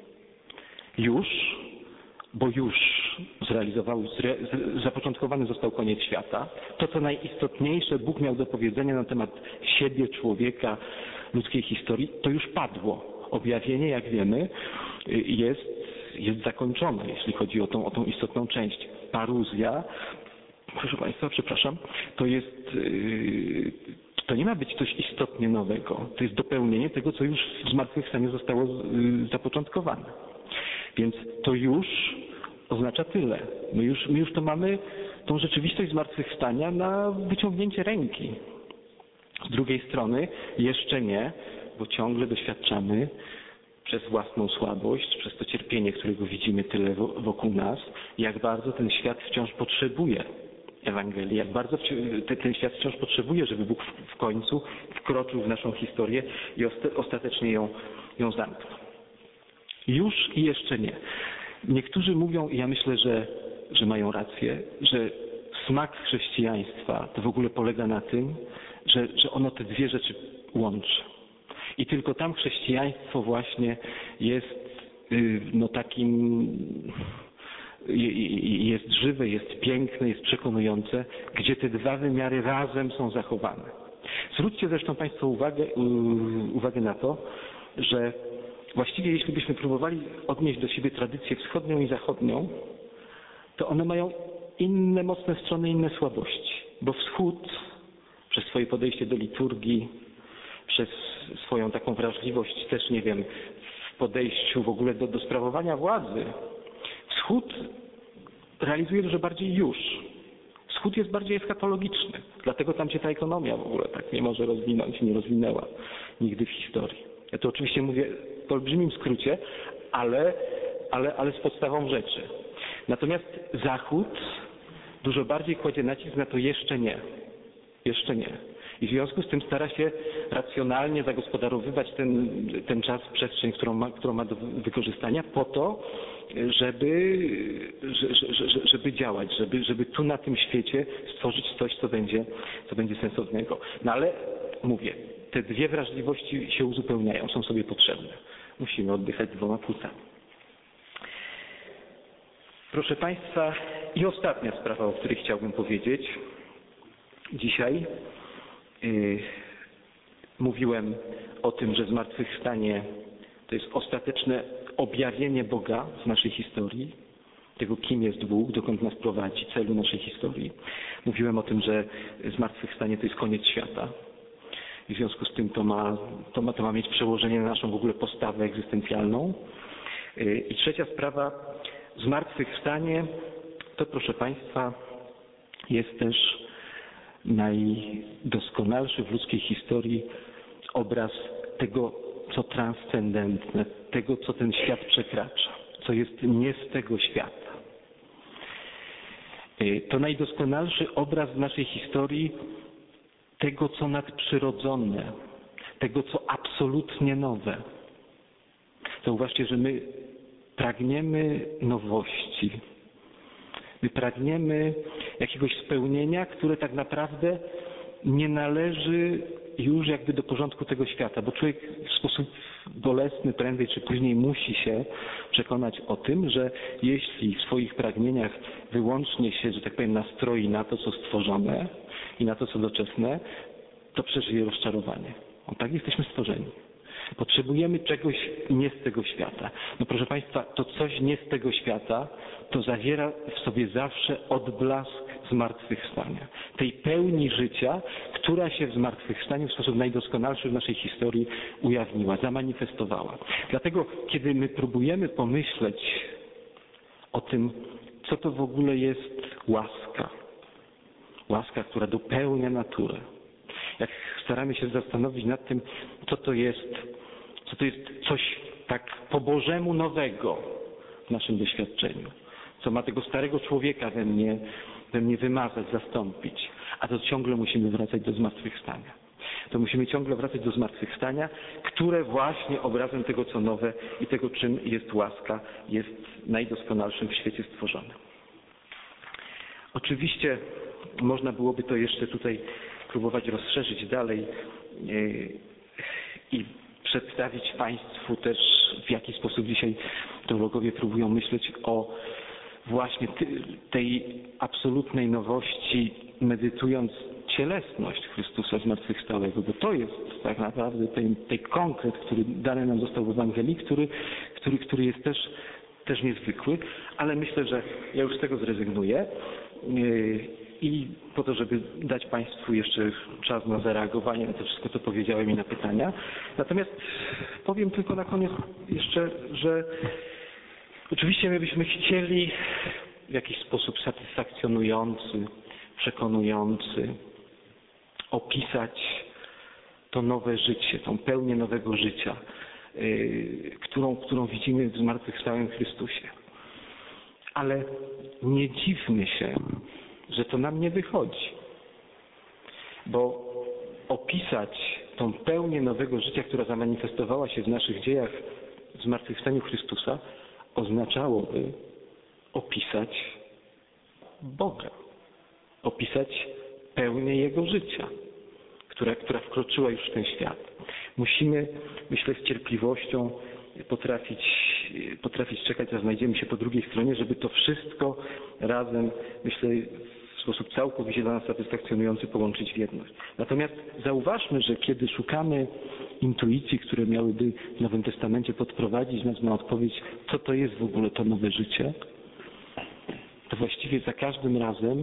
Speaker 1: Już, bo już zapoczątkowany został koniec świata. To, co najistotniejsze Bóg miał do powiedzenia na temat siebie, człowieka, ludzkiej historii, to już padło. Objawienie, jak wiemy, jest zakończone, jeśli chodzi o tą istotną część. Paruzja, proszę Państwa, przepraszam, to nie ma być coś istotnie nowego. To jest dopełnienie tego, co już w zmartwychwstaniu zostało zapoczątkowane. Więc to już oznacza tyle. My już to mamy, tą rzeczywistość zmartwychwstania na wyciągnięcie ręki. Z drugiej strony jeszcze nie, bo ciągle doświadczamy przez własną słabość, przez to cierpienie, którego widzimy tyle wokół nas, jak bardzo ten świat wciąż potrzebuje Ewangelii, jak bardzo ten świat wciąż potrzebuje, żeby Bóg w końcu wkroczył w naszą historię i ostatecznie ją zamknął. Już i jeszcze nie. Niektórzy mówią, i ja myślę, że mają rację, że smak chrześcijaństwa to w ogóle polega na tym, że ono te dwie rzeczy łączy. I tylko tam chrześcijaństwo właśnie jest jest żywe, jest piękne, jest przekonujące, gdzie te dwa wymiary razem są zachowane. Zwróćcie zresztą Państwo uwagę na to, że właściwie jeśli byśmy próbowali odnieść do siebie tradycję wschodnią i zachodnią, to one mają inne mocne strony, inne słabości. Bo wschód przez swoje podejście do liturgii, przez swoją taką wrażliwość też, nie wiem, w podejściu w ogóle do sprawowania władzy, wschód realizuje dużo bardziej już. Wschód jest bardziej eschatologiczny. Dlatego tam się ta ekonomia w ogóle tak nie może rozwinąć, nie rozwinęła nigdy w historii. Ja to oczywiście mówię w olbrzymim skrócie, ale z podstawą rzeczy. Natomiast Zachód dużo bardziej kładzie nacisk na to jeszcze nie. Jeszcze nie. I w związku z tym stara się racjonalnie zagospodarowywać ten czas, przestrzeń, którą ma do wykorzystania po to, żeby działać, żeby tu na tym świecie stworzyć coś, co będzie sensownego. No ale mówię, te dwie wrażliwości się uzupełniają, są sobie potrzebne. Musimy oddychać dwoma płucami. Proszę Państwa, i ostatnia sprawa, o której chciałbym powiedzieć dzisiaj. Mówiłem o tym, że zmartwychwstanie to jest ostateczne objawienie Boga w naszej historii, tego kim jest Bóg, dokąd nas prowadzi, celu naszej historii. Mówiłem o tym, że zmartwychwstanie to jest koniec świata i w związku z tym to ma mieć przełożenie na naszą w ogóle postawę egzystencjalną. I trzecia sprawa, zmartwychwstanie to, proszę Państwa, jest też najdoskonalszy w ludzkiej historii obraz tego, co transcendentne, tego, co ten świat przekracza, co jest nie z tego świata. To najdoskonalszy obraz w naszej historii tego, co nadprzyrodzone, tego, co absolutnie nowe. Zauważcie, że my pragniemy nowości. My pragniemy jakiegoś spełnienia, które tak naprawdę nie należy już jakby do porządku tego świata, bo człowiek w sposób bolesny prędzej czy później musi się przekonać o tym, że jeśli w swoich pragnieniach wyłącznie się, że tak powiem, nastroi na to, co stworzone i na to, co doczesne, to przeżyje rozczarowanie. Tak jesteśmy stworzeni. Potrzebujemy czegoś nie z tego świata. No proszę Państwa, to coś nie z tego świata, to zawiera w sobie zawsze odblask zmartwychwstania. Tej pełni życia, która się w zmartwychwstaniu w sposób najdoskonalszy w naszej historii ujawniła, zamanifestowała. Dlatego, kiedy my próbujemy pomyśleć o tym, co to w ogóle jest łaska, która dopełnia naturę, jak staramy się zastanowić nad tym, co to jest coś tak po Bożemu nowego w naszym doświadczeniu, co ma tego starego człowieka we mnie wymazać, zastąpić, a to ciągle musimy wracać do zmartwychwstania. To musimy ciągle wracać do zmartwychwstania, które właśnie obrazem tego, co nowe i tego, czym jest łaska, jest najdoskonalszym w świecie stworzonym. Oczywiście można byłoby to jeszcze tutaj próbować rozszerzyć dalej i przedstawić Państwu też, w jaki sposób dzisiaj teologowie próbują myśleć o właśnie tej absolutnej nowości, medytując cielesność Chrystusa zmartwychwstałego, bo to jest tak naprawdę ten konkret, który dany nam został w Ewangelii, który jest też niezwykły, ale myślę, że ja już z tego zrezygnuję i po to, żeby dać Państwu jeszcze czas na zareagowanie na to wszystko, co powiedziałem i na pytania. Natomiast powiem tylko na koniec jeszcze, że oczywiście my byśmy chcieli w jakiś sposób satysfakcjonujący, przekonujący opisać to nowe życie, tą pełnię nowego życia, którą widzimy w zmartwychwstałym Chrystusie. Ale nie dziwmy się, że to nam nie wychodzi. Bo opisać tą pełnię nowego życia, która zamanifestowała się w naszych dziejach w zmartwychwstaniu Chrystusa, oznaczałoby opisać Boga. Opisać pełnię Jego życia, która wkroczyła już w ten świat. Musimy, myślę, z cierpliwością potrafić czekać, aż znajdziemy się po drugiej stronie, żeby to wszystko razem, myślę, w sposób całkowicie dla nas satysfakcjonujący połączyć w jedność. Natomiast zauważmy, że kiedy szukamy intuicji, które miałyby w Nowym Testamencie podprowadzić nas na odpowiedź, co to jest w ogóle to nowe życie, to właściwie za każdym razem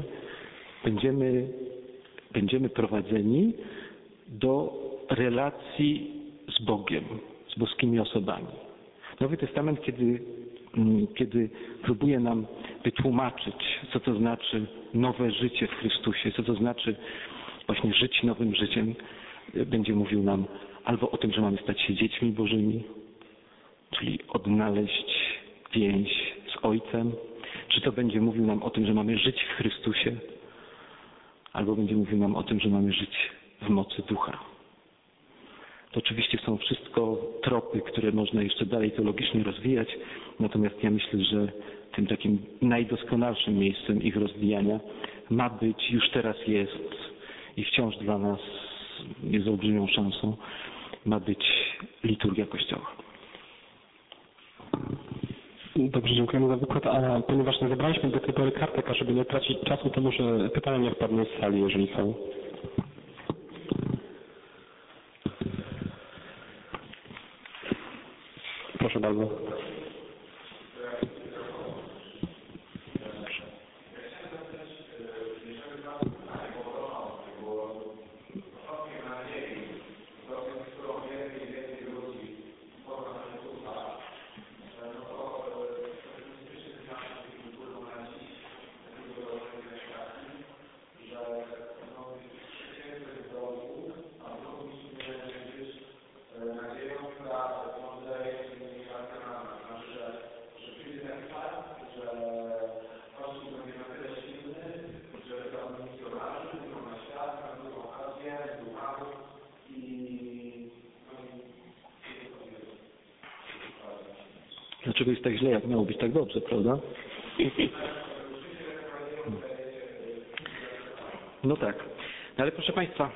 Speaker 1: będziemy prowadzeni do relacji z Bogiem, z boskimi osobami. Nowy Testament, kiedy próbuje nam wytłumaczyć, co to znaczy nowe życie w Chrystusie, co to znaczy właśnie żyć nowym życiem, będzie mówił nam albo o tym, że mamy stać się dziećmi Bożymi, czyli odnaleźć więź z Ojcem, czy to będzie mówił nam o tym, że mamy żyć w Chrystusie, albo będzie mówił nam o tym, że mamy żyć w mocy Ducha. To oczywiście są wszystko tropy, które można jeszcze dalej teologicznie rozwijać, natomiast ja myślę, że tym takim najdoskonalszym miejscem ich rozwijania ma być, już teraz jest i wciąż dla nas jest olbrzymią szansą, ma być liturgia Kościoła.
Speaker 2: Dobrze, dziękujemy za wykład, a ponieważ nie zebraliśmy do tej pory kartek, a żeby nie tracić czasu, to może pytania niech padną z sali, jeżeli są. Proszę bardzo.
Speaker 1: Dlaczego jest tak źle, jak miało być tak dobrze, prawda? No tak. No ale proszę Państwa,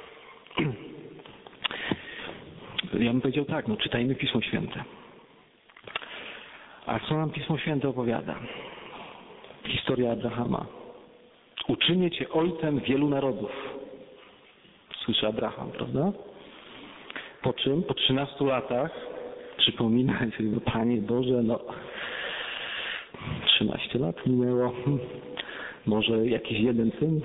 Speaker 1: ja bym powiedział tak, no czytajmy Pismo Święte. A co nam Pismo Święte opowiada? Historia Abrahama. Uczynię Cię ojcem wielu narodów. Słyszy Abraham, prawda? Po czym? Po 13 latach przypomina sobie, Panie Boże, 13 lat minęło, może jakiś jeden syn.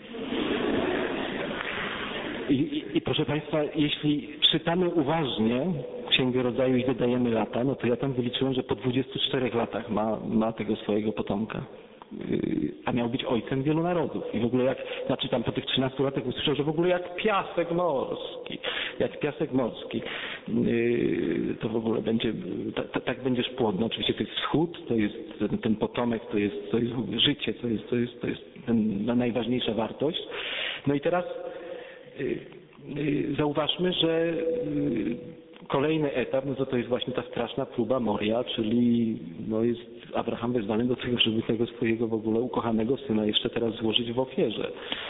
Speaker 1: I proszę Państwa, jeśli czytamy uważnie Księgę Rodzaju i dodajemy lata, no to ja tam wyliczyłem, że po 24 latach ma tego swojego potomka. A miał być ojcem wielu narodów. I w ogóle tam po tych 13 latach usłyszał, że w ogóle jak piasek morski, to w ogóle będzie, tak będziesz płodny. Oczywiście to jest wschód, to jest ten potomek, to jest życie, to jest najważniejsza wartość. No i teraz zauważmy, że kolejny etap, to jest właśnie ta straszna próba Moria, czyli jest Abraham wezwany do tego, żeby tego swojego w ogóle ukochanego syna jeszcze teraz złożyć w ofierze.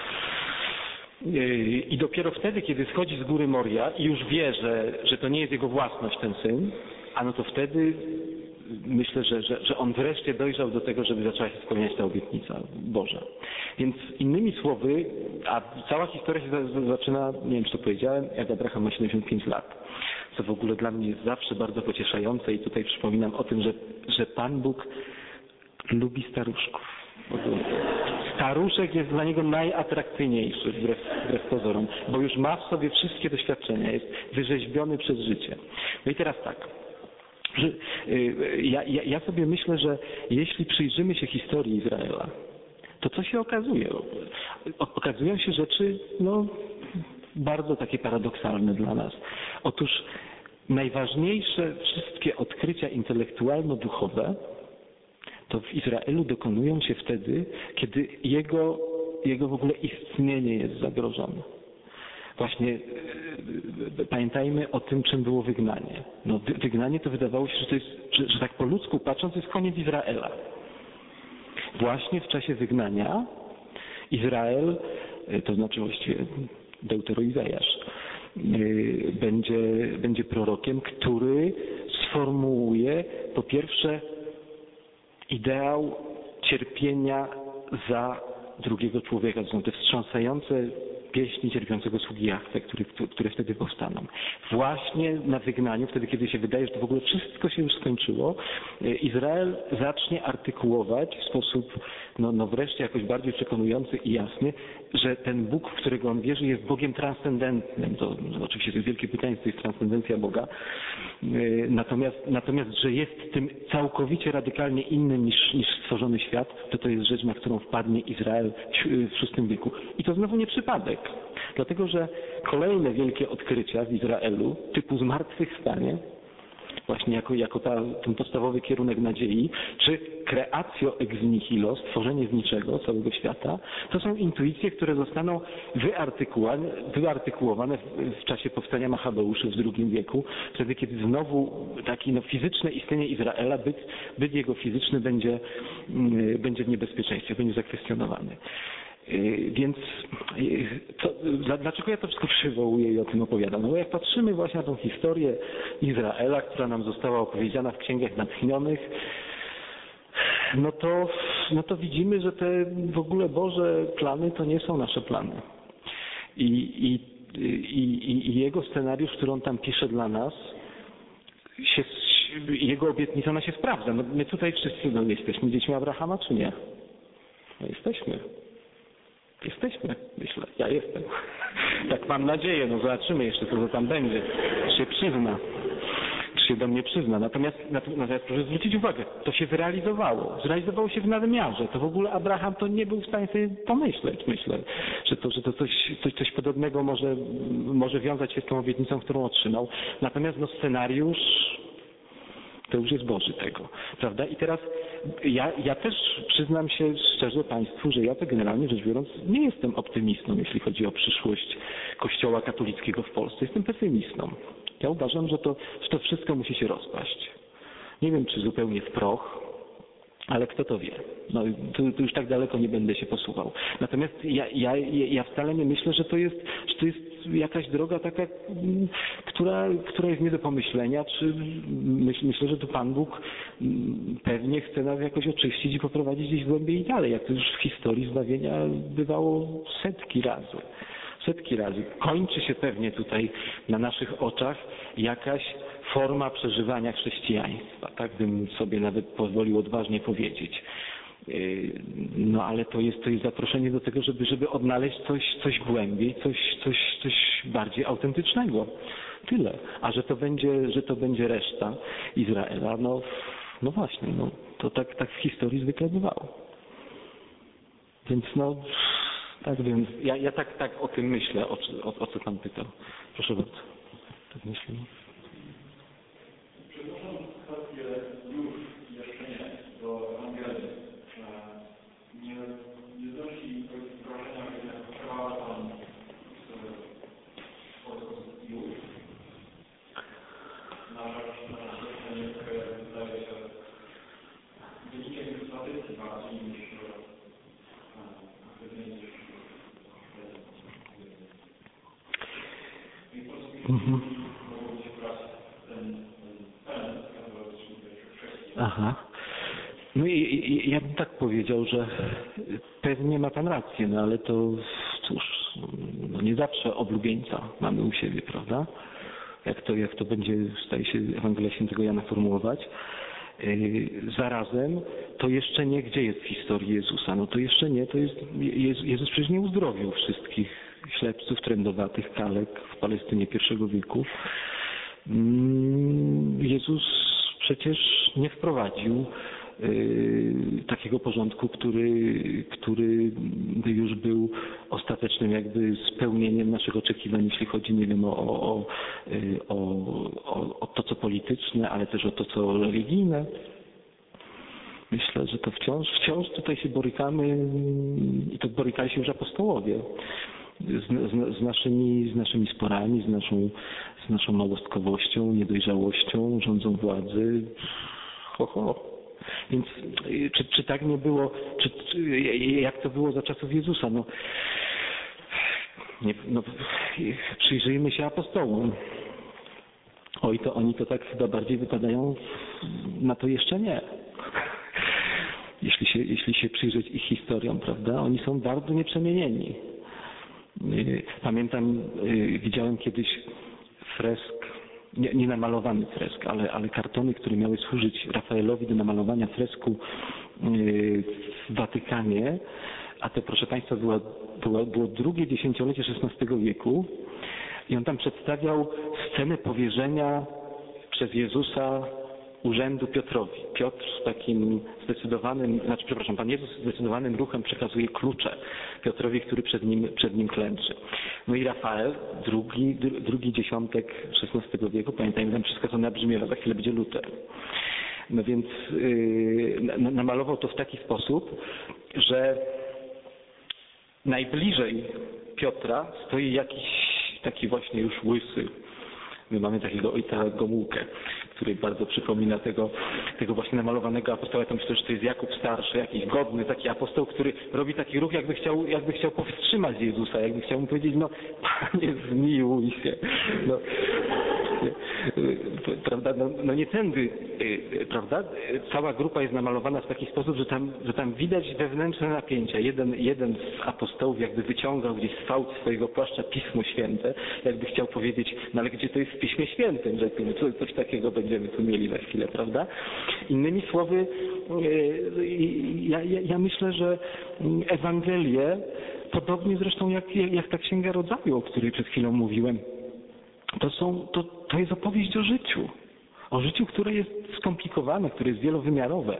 Speaker 1: I dopiero wtedy, kiedy schodzi z góry Moria i już wie, że to nie jest jego własność ten syn, no to wtedy myślę, że on wreszcie dojrzał do tego, żeby zaczęła się spełniać ta obietnica Boża. Więc innymi słowy, a cała historia się zaczyna, nie wiem czy to powiedziałem, jak Abraham ma 75 lat. Co w ogóle dla mnie jest zawsze bardzo pocieszające i tutaj przypominam o tym, że Pan Bóg lubi staruszków. Staruszek jest dla niego najatrakcyjniejszy wbrew pozorom, bo już ma w sobie wszystkie doświadczenia, jest wyrzeźbiony przez życie. No i teraz tak. Ja sobie myślę, że jeśli przyjrzymy się historii Izraela, to co się okazuje? Okazują się rzeczy, bardzo takie paradoksalne dla nas. Otóż najważniejsze wszystkie odkrycia intelektualno-duchowe to w Izraelu dokonują się wtedy, kiedy jego w ogóle istnienie jest zagrożone. Właśnie pamiętajmy o tym, czym było wygnanie. Wygnanie to wydawało się, że to jest, że tak po ludzku patrząc, to jest koniec Izraela. Właśnie w czasie wygnania Izrael, to znaczy właściwie Deutero-Izajasz, będzie prorokiem, który sformułuje po pierwsze ideał cierpienia za drugiego człowieka. To są te wstrząsające pieśni cierpiącego sługi Jahwe, które wtedy powstaną. Właśnie na wygnaniu, wtedy kiedy się wydaje, że to w ogóle wszystko się już skończyło, Izrael zacznie artykułować w sposób wreszcie jakoś bardziej przekonujący i jasny, że ten Bóg, w którego on wierzy, jest Bogiem transcendentnym. To oczywiście to jest wielkie pytanie, to jest transcendencja Boga. Natomiast że jest tym całkowicie radykalnie innym niż stworzony świat, to jest rzecz, na którą wpadnie Izrael w VI wieku. I to znowu nie przypadek. Dlatego, że kolejne wielkie odkrycia w Izraelu, typu zmartwychwstanie, właśnie jako ten podstawowy kierunek nadziei, czy creatio ex nihilo, stworzenie z niczego całego świata, to są intuicje, które zostaną wyartykułowane w czasie powstania Machabeuszy w II wieku, wtedy kiedy znowu takie fizyczne istnienie Izraela, byt jego fizyczny będzie w niebezpieczeństwie, będzie zakwestionowany. Więc dlaczego ja to wszystko przywołuję i o tym opowiadam? No bo jak patrzymy właśnie na tą historię Izraela, która nam została opowiedziana w księgach natchnionych, no to widzimy, że te w ogóle Boże plany to nie są nasze plany. I jego scenariusz, który on tam pisze dla nas, jego obietnica, ona się sprawdza. No my tutaj wszyscy jesteśmy dziećmi Abrahama, czy nie? No jesteśmy. Jesteśmy, myślę. Ja jestem. Tak mam nadzieję. No zobaczymy jeszcze, co to tam będzie. Czy się przyzna. Czy się do mnie przyzna. Natomiast proszę zwrócić uwagę, to się wyrealizowało. Zrealizowało się w nadmiarze. To w ogóle Abraham to nie był w stanie sobie pomyśleć, myślę, że to coś podobnego może wiązać się z tą obietnicą, którą otrzymał. Natomiast scenariusz to już jest Boży tego, prawda? I teraz ja też przyznam się szczerze Państwu, że ja to generalnie rzecz biorąc nie jestem optymistą, jeśli chodzi o przyszłość Kościoła katolickiego w Polsce. Jestem pesymistą. Ja uważam, że to wszystko musi się rozpaść. Nie wiem, czy zupełnie w proch, ale kto to wie. No, tu już tak daleko nie będę się posuwał. Natomiast ja wcale nie myślę, że to jest jakaś droga taka, która jest nie do pomyślenia, czy myślę, że tu Pan Bóg pewnie chce nas jakoś oczyścić i poprowadzić gdzieś głębiej i dalej, jak to już w historii zbawienia bywało setki razy. Kończy się pewnie tutaj na naszych oczach jakaś forma przeżywania chrześcijaństwa, tak bym sobie nawet pozwolił odważnie powiedzieć. No ale to jest zaproszenie do tego, żeby odnaleźć coś głębiej, coś bardziej autentycznego. Tyle. A że to będzie reszta Izraela, no właśnie, to tak w historii zwykle bywało. Więc tak więc ja tak o tym myślę, o co Pan pytał. Proszę bardzo. Tak myślę.
Speaker 3: Przedłużam kwestię już jeszcze nie do Ewangelii. Nie znosi wrażenia, że przeważa Pan w już na rzecz które wydaje się wynikiem już tradycji bardziej niż
Speaker 1: Aha. No i ja bym tak powiedział, że pewnie ma Pan rację, no ale to cóż, nie zawsze oblubieńca mamy u siebie, prawda? Jak to będzie, staje się Ewangelia Świętego Jana formułować. Zarazem to jeszcze nie, gdzie jest w historii Jezusa, no to jeszcze nie, to jest, Jezus przecież nie uzdrowił wszystkich ślepców, trędowatych, kalek w Palestynie I wieku. Jezus przecież nie wprowadził takiego porządku, który by już był ostatecznym jakby spełnieniem naszych oczekiwań, jeśli chodzi, nie wiem, o to, co polityczne, ale też o to, co religijne. Myślę, że to wciąż tutaj się borykamy i to borykali się już apostołowie z naszymi sporami, z naszą małostkowością, niedojrzałością, rządzą władzy. Więc czy tak nie było, jak to było za czasów Jezusa? Przyjrzyjmy się apostołom. Oj, to oni to tak chyba bardziej wypadają na to jeszcze nie. Jeśli się przyjrzeć ich historiom, prawda? Oni są bardzo nieprzemienieni. Pamiętam, widziałem kiedyś fresk, nie namalowany fresk, ale kartony, które miały służyć Rafaelowi do namalowania fresku w Watykanie, a to, proszę Państwa, było drugie dziesięciolecie XVI wieku i on tam przedstawiał scenę powierzenia przez Jezusa urzędu Piotrowi. Piotr z takim Pan Jezus zdecydowanym ruchem przekazuje klucze Piotrowi, który przed nim klęczy. No i Rafael, drugi dziesiątek XVI wieku, pamiętajmy, tam wszystko to nabrzmiewa, za chwilę będzie Luter. No więc namalował to w taki sposób, że najbliżej Piotra stoi jakiś taki właśnie już łysy. My mamy takiego ojca Gomułkę. który bardzo przypomina tego właśnie namalowanego apostoła. To myślę, że to jest Jakub Starszy, jakiś godny taki apostoł, który robi taki ruch, jakby chciał powstrzymać Jezusa, jakby chciał mu powiedzieć, no Panie, zmiłuj się. No, prawda? No nie tędy, prawda? Cała grupa jest namalowana w taki sposób, że tam widać wewnętrzne napięcia. Jeden z apostołów jakby wyciągał gdzieś z fałd swojego płaszcza Pismo Święte, jakby chciał powiedzieć, no ale gdzie to jest w Piśmie Świętym, że coś takiego będziemy tu mieli za chwilę, prawda? Innymi słowy, ja myślę, że Ewangelie, podobnie zresztą jak ta Księga Rodzaju, o której przed chwilą mówiłem, to jest opowieść o życiu. O życiu, które jest skomplikowane, które jest wielowymiarowe.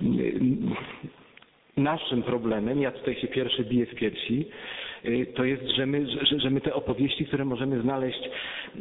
Speaker 1: Naszym problemem, ja tutaj się pierwszy biję w piersi, to jest, że my te opowieści, które możemy znaleźć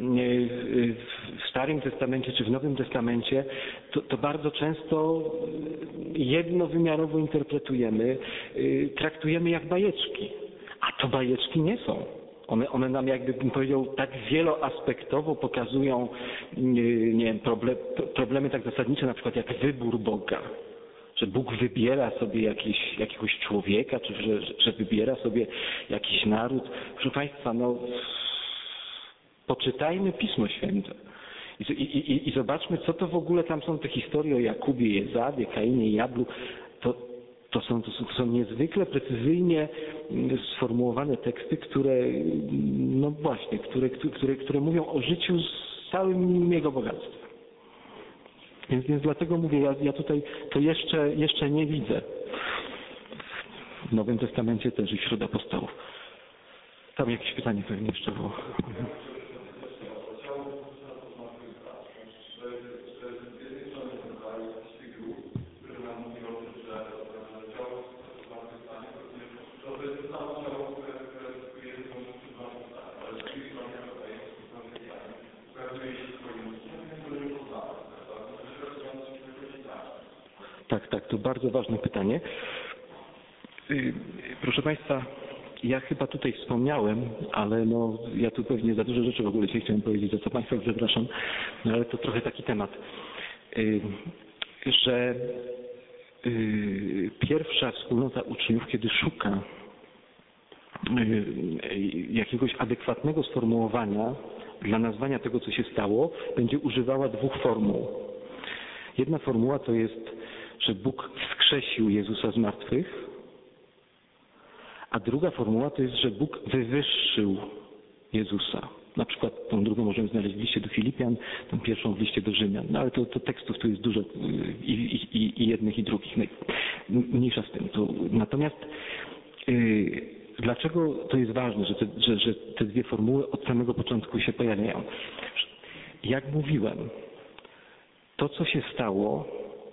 Speaker 1: w Starym Testamencie czy w Nowym Testamencie, to bardzo często jednowymiarowo interpretujemy, traktujemy jak bajeczki. A to bajeczki nie są. One nam, jakby bym powiedział, tak wieloaspektowo pokazują, nie wiem, problemy tak zasadnicze, na przykład jak wybór Boga. Że Bóg wybiera sobie jakiegoś człowieka, czy że wybiera sobie jakiś naród. Proszę Państwa, no poczytajmy Pismo Święte i zobaczmy, co to w ogóle tam są te historie o Jakubie, Jezawie, Kainie i Ablu. To są niezwykle precyzyjnie sformułowane teksty, które mówią o życiu z całym jego bogactwem. Więc dlatego mówię, ja tutaj to jeszcze nie widzę. W Nowym Testamencie też i wśród apostołów. Tam jakieś pytanie pewnie jeszcze było. Tak, to bardzo ważne pytanie. Proszę Państwa, ja chyba tutaj wspomniałem, ale no ja tu pewnie za dużo rzeczy w ogóle dzisiaj chciałem powiedzieć, za co Państwa przepraszam, no ale to trochę taki temat, że pierwsza wspólnota uczniów, kiedy szuka jakiegoś adekwatnego sformułowania dla nazwania tego, co się stało, będzie używała dwóch formuł. Jedna formuła to jest, że Bóg wskrzesił Jezusa z martwych, a druga formuła to jest, że Bóg wywyższył Jezusa. Na przykład tą drugą możemy znaleźć w liście do Filipian, tą pierwszą w liście do Rzymian. No ale to tekstów tu jest dużo i jednych i drugich. Mniejsza z tym. Natomiast dlaczego to jest ważne, że te dwie formuły od samego początku się pojawiają? Jak mówiłem, to co się stało,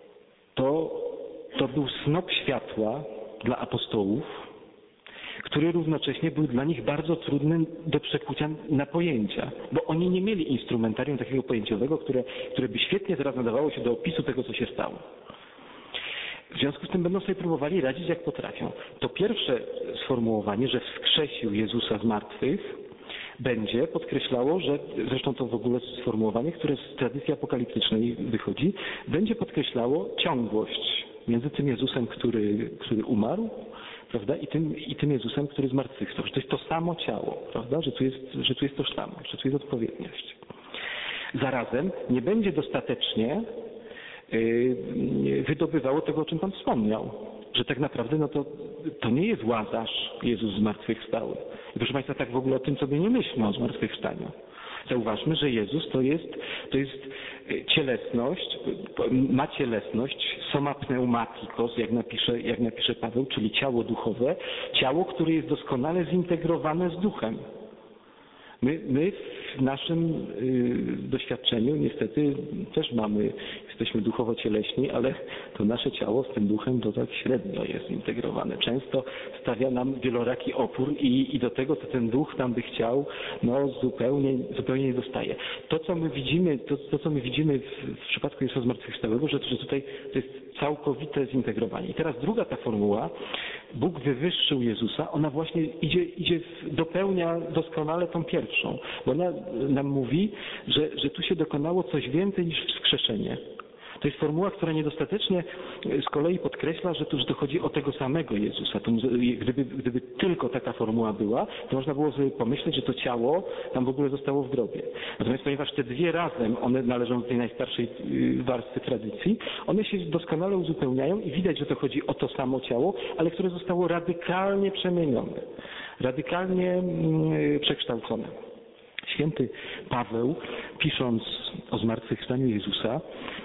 Speaker 1: to był snop światła dla apostołów, który równocześnie był dla nich bardzo trudny do przekucia na pojęcia, bo oni nie mieli instrumentarium takiego pojęciowego, które by świetnie teraz nadawało się do opisu tego, co się stało. W związku z tym będą sobie próbowali radzić jak potrafią. To pierwsze sformułowanie, że wskrzesił Jezusa z martwych, będzie podkreślało, że zresztą to w ogóle sformułowanie, które z tradycji apokaliptycznej wychodzi, będzie podkreślało ciągłość między tym Jezusem, który umarł, prawda, i tym Jezusem, który zmartwychwstał. Że to jest to samo ciało, prawda, że tu jest tożsamość, że tu jest odpowiedniość. Zarazem nie będzie dostatecznie wydobywało tego, o czym Pan wspomniał, że tak naprawdę no to nie jest Łazarz, Jezus zmartwychwstały. I proszę Państwa, tak w ogóle o tym sobie nie myślmy, o zmartwychwstaniu. Zauważmy, że Jezus to jest cielesność, ma cielesność, soma pneumatikos, jak napisze Paweł, czyli ciało duchowe, ciało, które jest doskonale zintegrowane z duchem. My w naszym doświadczeniu niestety też jesteśmy duchowo cieleśni, ale to nasze ciało z tym duchem to tak średnio jest zintegrowane. Często stawia nam wieloraki opór i do tego, co ten duch tam by chciał, no zupełnie nie dostaje. To, co my widzimy w przypadku Jezusa zmartwychwstałego, że tutaj to jest całkowite zintegrowanie. I teraz druga ta formuła, Bóg wywyższył Jezusa, ona właśnie dopełnia doskonale tą pierwszą, bo ona nam mówi, że tu się dokonało coś więcej niż wskrzeszenie. To jest formuła, która niedostatecznie z kolei podkreśla, że tu już dochodzi o tego samego Jezusa. Gdyby tylko taka formuła była, to można było sobie pomyśleć, że to ciało tam w ogóle zostało w grobie. Natomiast ponieważ te dwie razem, one należą do tej najstarszej warstwy tradycji, one się doskonale uzupełniają i widać, że to chodzi o to samo ciało, ale które zostało radykalnie przemienione, radykalnie przekształcone. Święty Paweł, pisząc o zmartwychwstaniu Jezusa,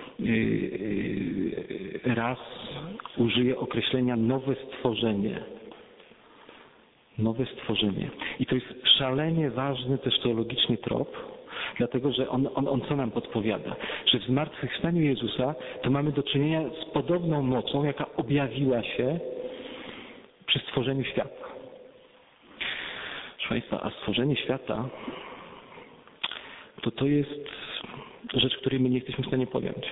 Speaker 1: raz użyje określenia nowe stworzenie. Nowe stworzenie. I to jest szalenie ważny też teologiczny trop, dlatego że on co nam podpowiada? Że w zmartwychwstaniu Jezusa to mamy do czynienia z podobną mocą, jaka objawiła się przy stworzeniu świata. Proszę Państwa, a stworzenie świata to jest rzecz, której my nie jesteśmy w stanie pojąć.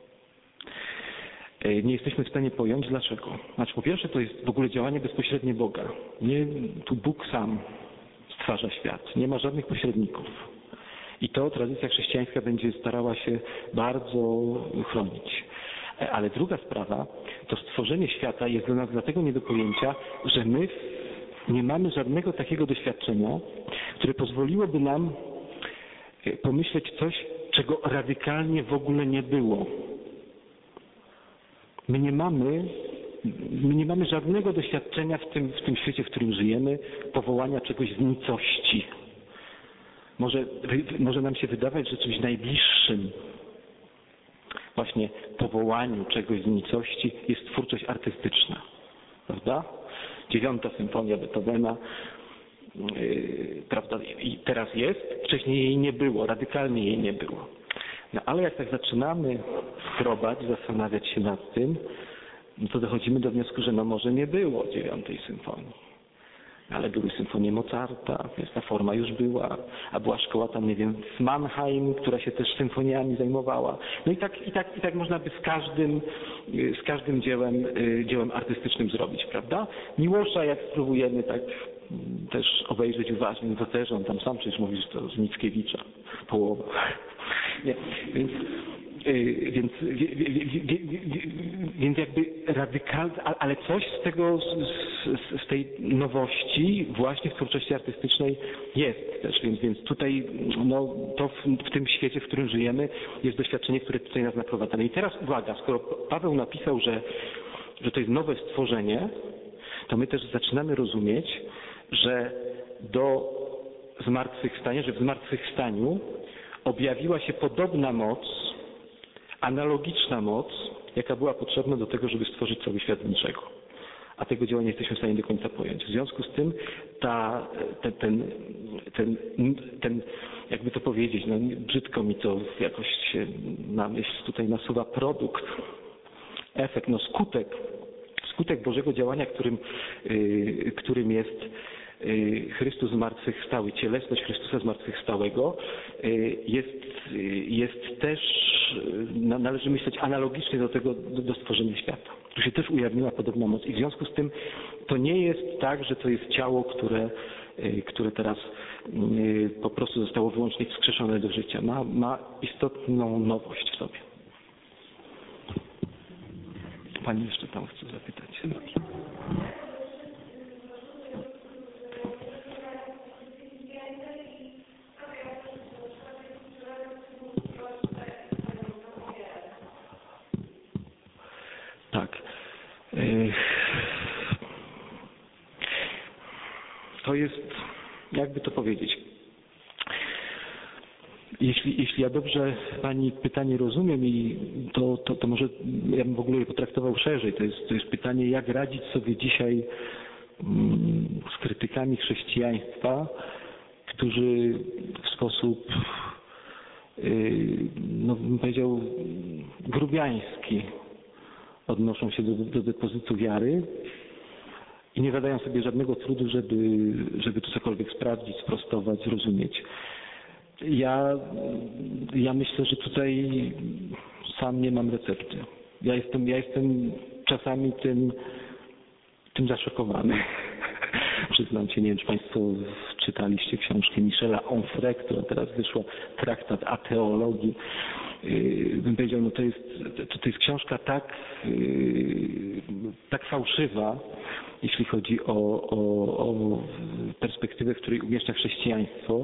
Speaker 1: Nie jesteśmy w stanie pojąć. Dlaczego? Znaczy, po pierwsze, to jest w ogóle działanie bezpośrednie Boga. Nie, tu Bóg sam stwarza świat. Nie ma żadnych pośredników. I to tradycja chrześcijańska będzie starała się bardzo chronić. Ale druga sprawa, to stworzenie świata jest dla nas dlatego nie do pojęcia, że my nie mamy żadnego takiego doświadczenia, które pozwoliłoby nam pomyśleć coś, czego radykalnie w ogóle nie było. My nie mamy żadnego doświadczenia w tym świecie, w którym żyjemy, powołania czegoś z nicości. Może nam się wydawać, że czymś najbliższym właśnie powołaniu czegoś z nicości jest twórczość artystyczna. Prawda? 9. symfonia Beethovena, prawda, i teraz jest, wcześniej jej nie było, radykalnie jej nie było. No ale jak tak zaczynamy skrobać, zastanawiać się nad tym, no to dochodzimy do wniosku, że no może nie było 9. symfonii. Ale były symfonie Mozarta, więc ta forma już była, a była szkoła tam, nie wiem, w Mannheim, która się też symfoniami zajmowała. No i tak można by z każdym dziełem artystycznym zrobić, prawda? Miłosza, jak spróbujemy tak też obejrzeć uważnie, no to też on tam sam przecież mówi, że to z Mickiewicza połowa. Nie, więc jakby radykalnie, ale coś z tego, z tej nowości właśnie w twórczości artystycznej jest też, więc tutaj no, to w tym świecie, w którym żyjemy, jest doświadczenie, które tutaj nas naprowadza. No i teraz uwaga, skoro Paweł napisał, że to jest nowe stworzenie, to my też zaczynamy rozumieć, że że w zmartwychwstaniu objawiła się podobna moc, analogiczna moc, jaka była potrzebna do tego, żeby stworzyć cały świat z niczego. A tego dzieła nie jesteśmy w stanie do końca pojąć. W związku z tym ten jakby to powiedzieć, no brzydko mi to jakoś się na myśl tutaj nasuwa produkt, efekt, no skutek Bożego działania, którym jest Chrystus zmartwychwstały, cielesność Chrystusa zmartwychwstałego jest też, należy myśleć analogicznie do stworzenia świata. Tu się też ujawniła podobna moc i w związku z tym to nie jest tak, że to jest ciało, które teraz po prostu zostało wyłącznie wskrzeszone do życia. Ma istotną nowość w sobie. Pani jeszcze tam chce zapytać. Tak. To jest, jakby to powiedzieć, jeśli ja dobrze Pani pytanie rozumiem, i to może ja bym w ogóle je potraktował szerzej. To jest pytanie, jak radzić sobie dzisiaj z krytykami chrześcijaństwa, którzy w sposób, no bym powiedział, grubiański odnoszą się do depozytu wiary i nie zadają sobie żadnego trudu, żeby tu cokolwiek sprawdzić, sprostować, zrozumieć. Ja myślę, że tutaj sam nie mam recepty. Ja jestem czasami tym zaszokowany. Przyznam się, nie wiem, czy Państwo czytaliście książkę Michela Onfray, która teraz wyszła, Traktat o teologii. Bym powiedział, no to jest książka tak fałszywa, jeśli chodzi o perspektywę, w której umieszcza chrześcijaństwo,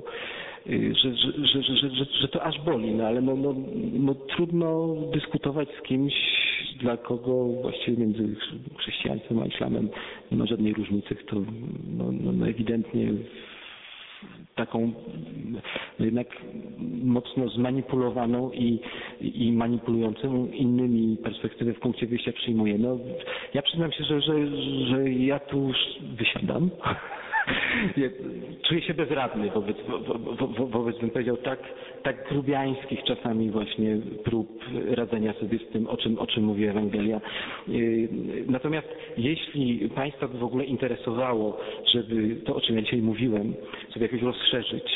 Speaker 1: że to aż boli, no ale no trudno dyskutować z kimś, dla kogo właściwie między chrześcijaństwem a islamem nie ma żadnej różnicy, kto no ewidentnie taką jednak mocno zmanipulowaną i manipulującą innymi perspektywy w punkcie wyjścia przyjmuje. No, ja przyznam się, że ja tu już wysiadam. Czuję się bezradny wobec bym powiedział, tak grubiańskich czasami właśnie prób radzenia sobie z tym, o czym mówi Ewangelia. Natomiast jeśli Państwa by w ogóle interesowało, żeby to, o czym ja dzisiaj mówiłem, sobie jakoś rozszerzyć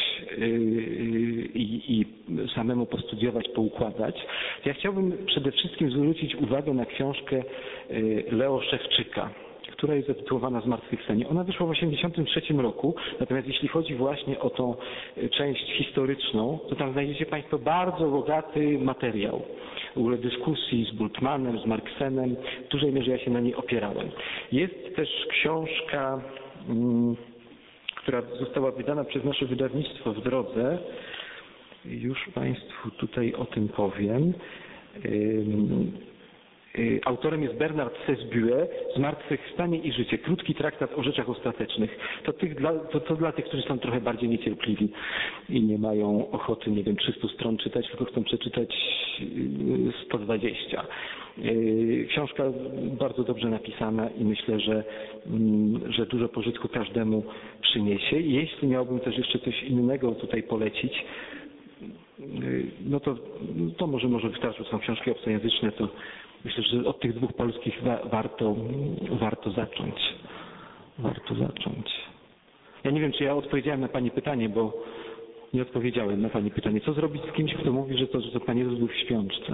Speaker 1: i samemu postudiować, poukładać, to ja chciałbym przede wszystkim zwrócić uwagę na książkę Leo Szewczyka, która jest zatytułowana Zmartwychwstanie. Ona wyszła w 1983 roku, natomiast jeśli chodzi właśnie o tą część historyczną, to tam znajdziecie Państwo bardzo bogaty materiał. W ogóle dyskusji z Bultmannem, z Marksenem, w dużej mierze ja się na niej opierałem. Jest też książka, która została wydana przez nasze wydawnictwo W drodze. Już Państwu tutaj o tym powiem. Autorem jest Bernard Sesbue, Zmartwychwstanie i życie. Krótki traktat o rzeczach ostatecznych. To dla tych, którzy są trochę bardziej niecierpliwi i nie mają ochoty, nie wiem, 300 stron czytać, tylko chcą przeczytać 120. Książka bardzo dobrze napisana i myślę, że dużo pożytku każdemu przyniesie. Jeśli miałbym też jeszcze coś innego tutaj polecić, no to może wystarczy, są książki obcojęzyczne, to myślę, że od tych dwóch polskich warto zacząć. Ja nie wiem, czy ja odpowiedziałem na Pani pytanie, bo nie odpowiedziałem na Pani pytanie. Co zrobić z kimś, kto mówi, że to Pan Jezus był w śpiączce?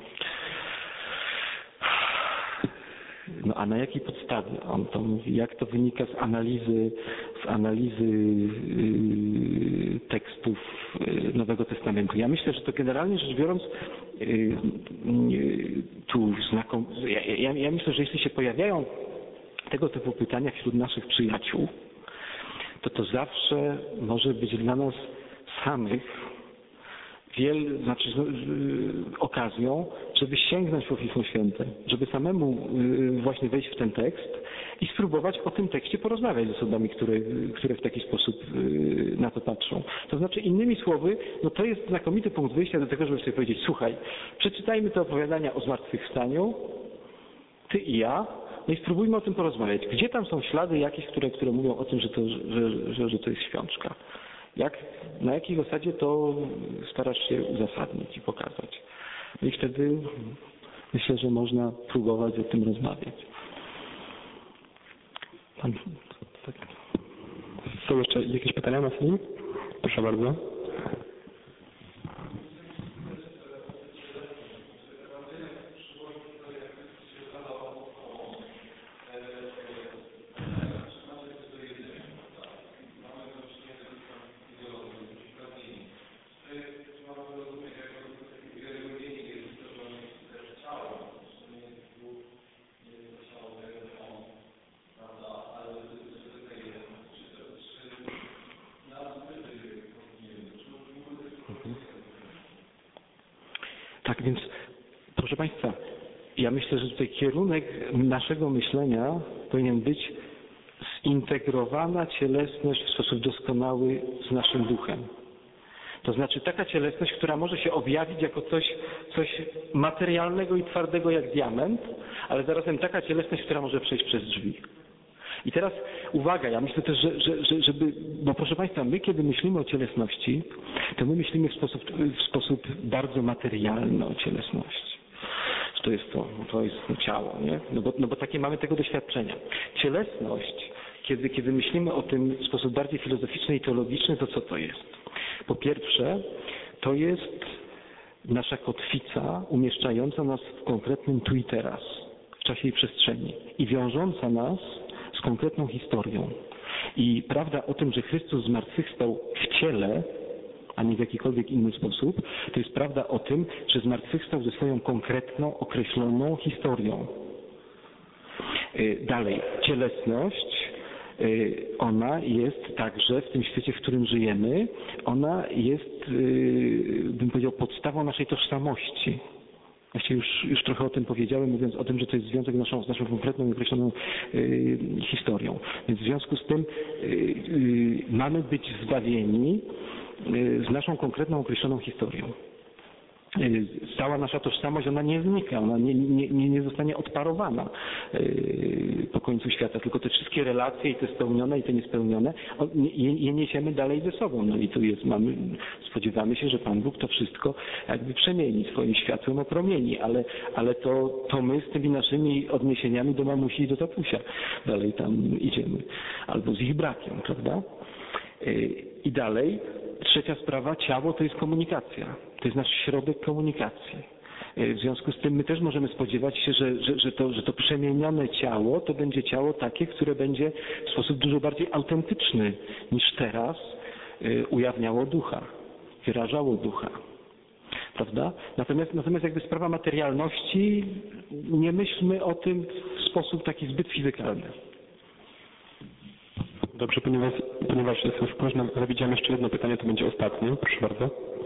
Speaker 1: No a na jakiej podstawie on to mówi? Jak to wynika z analizy tekstów Nowego Testamentu? Ja myślę, że to generalnie rzecz biorąc ja myślę, że jeśli się pojawiają tego typu pytania wśród naszych przyjaciół, to zawsze może być dla nas samych okazją, żeby sięgnąć po Pismo Święte, żeby samemu właśnie wejść w ten tekst i spróbować o tym tekście porozmawiać z osobami, które w taki sposób na to patrzą. To znaczy, innymi słowy, no to jest znakomity punkt wyjścia do tego, żeby sobie powiedzieć, słuchaj, przeczytajmy te opowiadania o zmartwychwstaniu, ty i ja, no i spróbujmy o tym porozmawiać. Gdzie tam są ślady jakieś, które mówią o tym, że to jest śpiączka? Na jakiej zasadzie to starasz się uzasadnić i pokazać? No i wtedy myślę, że można próbować o tym rozmawiać.
Speaker 2: Tak. Są jeszcze jakieś pytania na sali? Proszę bardzo. Tak więc, proszę Państwa, ja myślę, że tutaj kierunek naszego myślenia powinien być zintegrowana cielesność w sposób doskonały z naszym duchem. To znaczy taka cielesność, która może się objawić jako coś materialnego i twardego jak diament, ale zarazem taka cielesność, która może przejść przez drzwi. I teraz uwaga, ja myślę też, bo proszę Państwa, my kiedy myślimy o cielesności, to my myślimy w sposób bardzo materialny o cielesności. To jest ciało, nie? No bo takie mamy tego doświadczenia. Cielesność, kiedy myślimy o tym w sposób bardziej filozoficzny i teologiczny, to co to jest? Po pierwsze, to jest nasza kotwica umieszczająca nas w konkretnym tu i teraz, w czasie i przestrzeni i wiążąca nas z konkretną historią. I prawda o tym, że Chrystus zmartwychwstał w ciele, a nie w jakikolwiek inny sposób, to jest prawda o tym, że zmartwychwstał ze swoją konkretną, określoną historią. Dalej, cielesność, ona jest także w tym świecie, w którym żyjemy, ona jest, bym powiedział, podstawą naszej tożsamości. Właściwie już trochę o tym powiedziałem, mówiąc o tym, że to jest związek z naszą konkretną i określoną historią. Więc w związku z tym mamy być zbawieni z naszą konkretną, określoną historią. Cała nasza tożsamość, ona nie znika, ona nie zostanie odparowana po końcu świata, tylko te wszystkie relacje, i te spełnione, i te niespełnione, je niesiemy dalej ze sobą. No i tu spodziewamy się, że Pan Bóg to wszystko jakby przemieni, swoim światłem opromieni, ale to my z tymi naszymi odniesieniami do mamusi i do tatusia dalej tam idziemy, albo z ich brakiem, prawda? I dalej, trzecia sprawa, ciało to jest komunikacja. To jest nasz środek komunikacji. W związku z tym my też możemy spodziewać się, że to przemienione ciało to będzie ciało takie, które będzie w sposób dużo bardziej autentyczny niż teraz ujawniało ducha, wyrażało ducha. Prawda? Natomiast jakby sprawa materialności, nie myślmy o tym w sposób taki zbyt fizykalny.
Speaker 4: Dobrze, ponieważ jest już późno, ale widziałem jeszcze jedno pytanie, to będzie ostatnie. Proszę bardzo.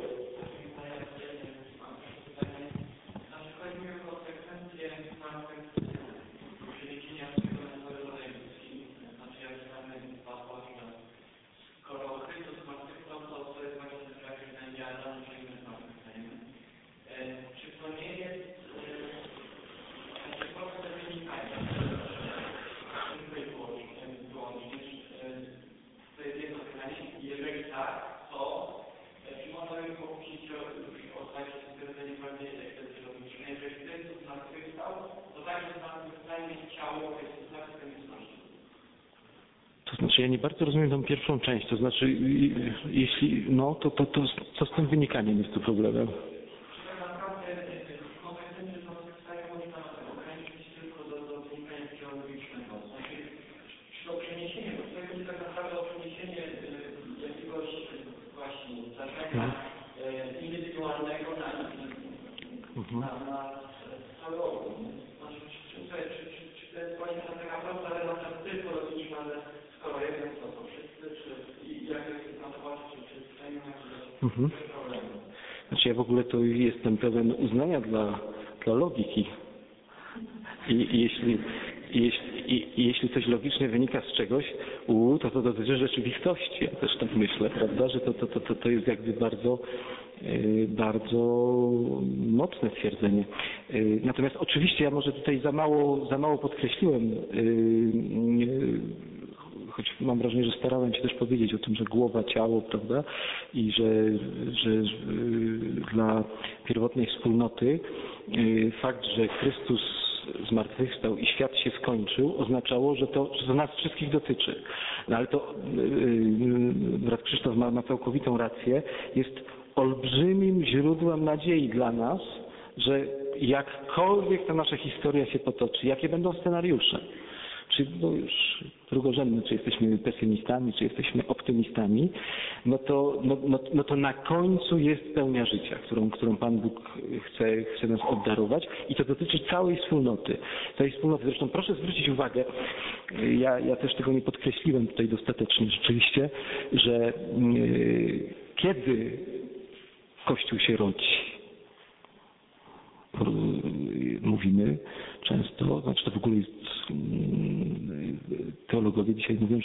Speaker 2: To znaczy, ja nie bardzo rozumiem tą pierwszą część, to znaczy, jeśli, no, to co z tym wynikaniem jest tu problemem?
Speaker 3: Indywidualnego na całość. Czy to jest właśnie taka prosta relacja tylko logiczna, że skoro jeden to są wszyscy, czy jak jest na to patrzeć, czy problemu?
Speaker 2: Znaczy ja w ogóle to jestem pełen uznania dla logiki. I jeśli coś logicznie wynika z czegoś, to dotyczy rzeczywistości. Ja też tak myślę, prawda, że to jest jakby bardzo mocne stwierdzenie. Natomiast oczywiście ja może tutaj za mało podkreśliłem, choć mam wrażenie, że starałem się też powiedzieć o tym, że głowa, ciało, prawda, i że dla pierwotnej wspólnoty fakt, że Chrystus zmartwychwstał i świat się skończył, oznaczało, że to nas wszystkich dotyczy. No ale to brat Krzysztof ma całkowitą rację, jest olbrzymim źródłem nadziei dla nas, że jakkolwiek ta nasza historia się potoczy, jakie będą scenariusze, czy już drugorzędne, czy jesteśmy pesymistami, czy jesteśmy optymistami, no to na końcu jest pełnia życia, którą Pan Bóg chce nas obdarować, i to dotyczy całej wspólnoty. Zresztą proszę zwrócić uwagę, ja też tego nie podkreśliłem tutaj dostatecznie rzeczywiście, że kiedy Kościół się rodzi, mówimy często, znaczy to w ogóle jest, teologowie dzisiaj mówią,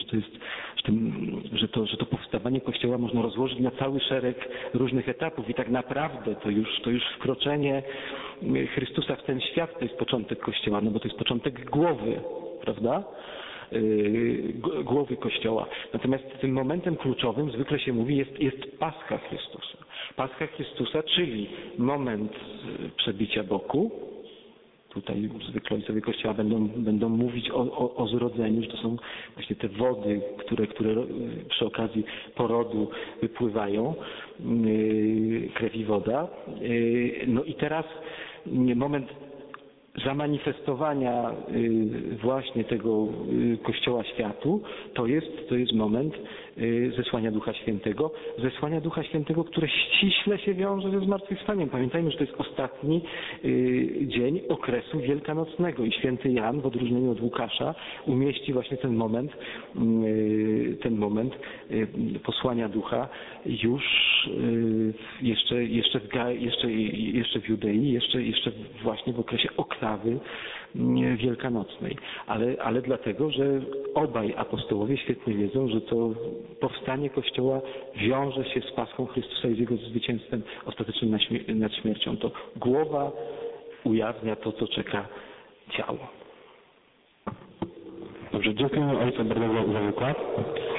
Speaker 2: że to powstawanie Kościoła można rozłożyć na cały szereg różnych etapów i tak naprawdę to już wkroczenie Chrystusa w ten świat to jest początek Kościoła, no bo to jest początek głowy, prawda? Głowy Kościoła. Natomiast tym momentem kluczowym zwykle się mówi jest Pascha Chrystusa. Pascha Chrystusa, czyli moment przebicia boku. Tutaj zwykle ojcowie Kościoła będą mówić o zrodzeniu, że to są właśnie te wody, które przy okazji porodu wypływają, krew i woda. No i teraz moment zamanifestowania właśnie tego Kościoła światu, to jest moment zesłania Ducha Świętego, które ściśle się wiąże ze zmartwychwstaniem. Pamiętajmy, że to jest ostatni dzień okresu wielkanocnego i święty Jan w odróżnieniu od Łukasza umieści właśnie ten moment posłania Ducha już jeszcze w Judei, jeszcze właśnie w okresie oklawy wielkanocnej. Ale dlatego, że obaj apostołowie świetnie wiedzą, że to powstanie Kościoła wiąże się z Paschą Chrystusa i z Jego zwycięstwem ostatecznym nad śmiercią. To głowa ujawnia to, co czeka ciało.
Speaker 4: Dobrze, dziękuję ojcu bardzo za wykład.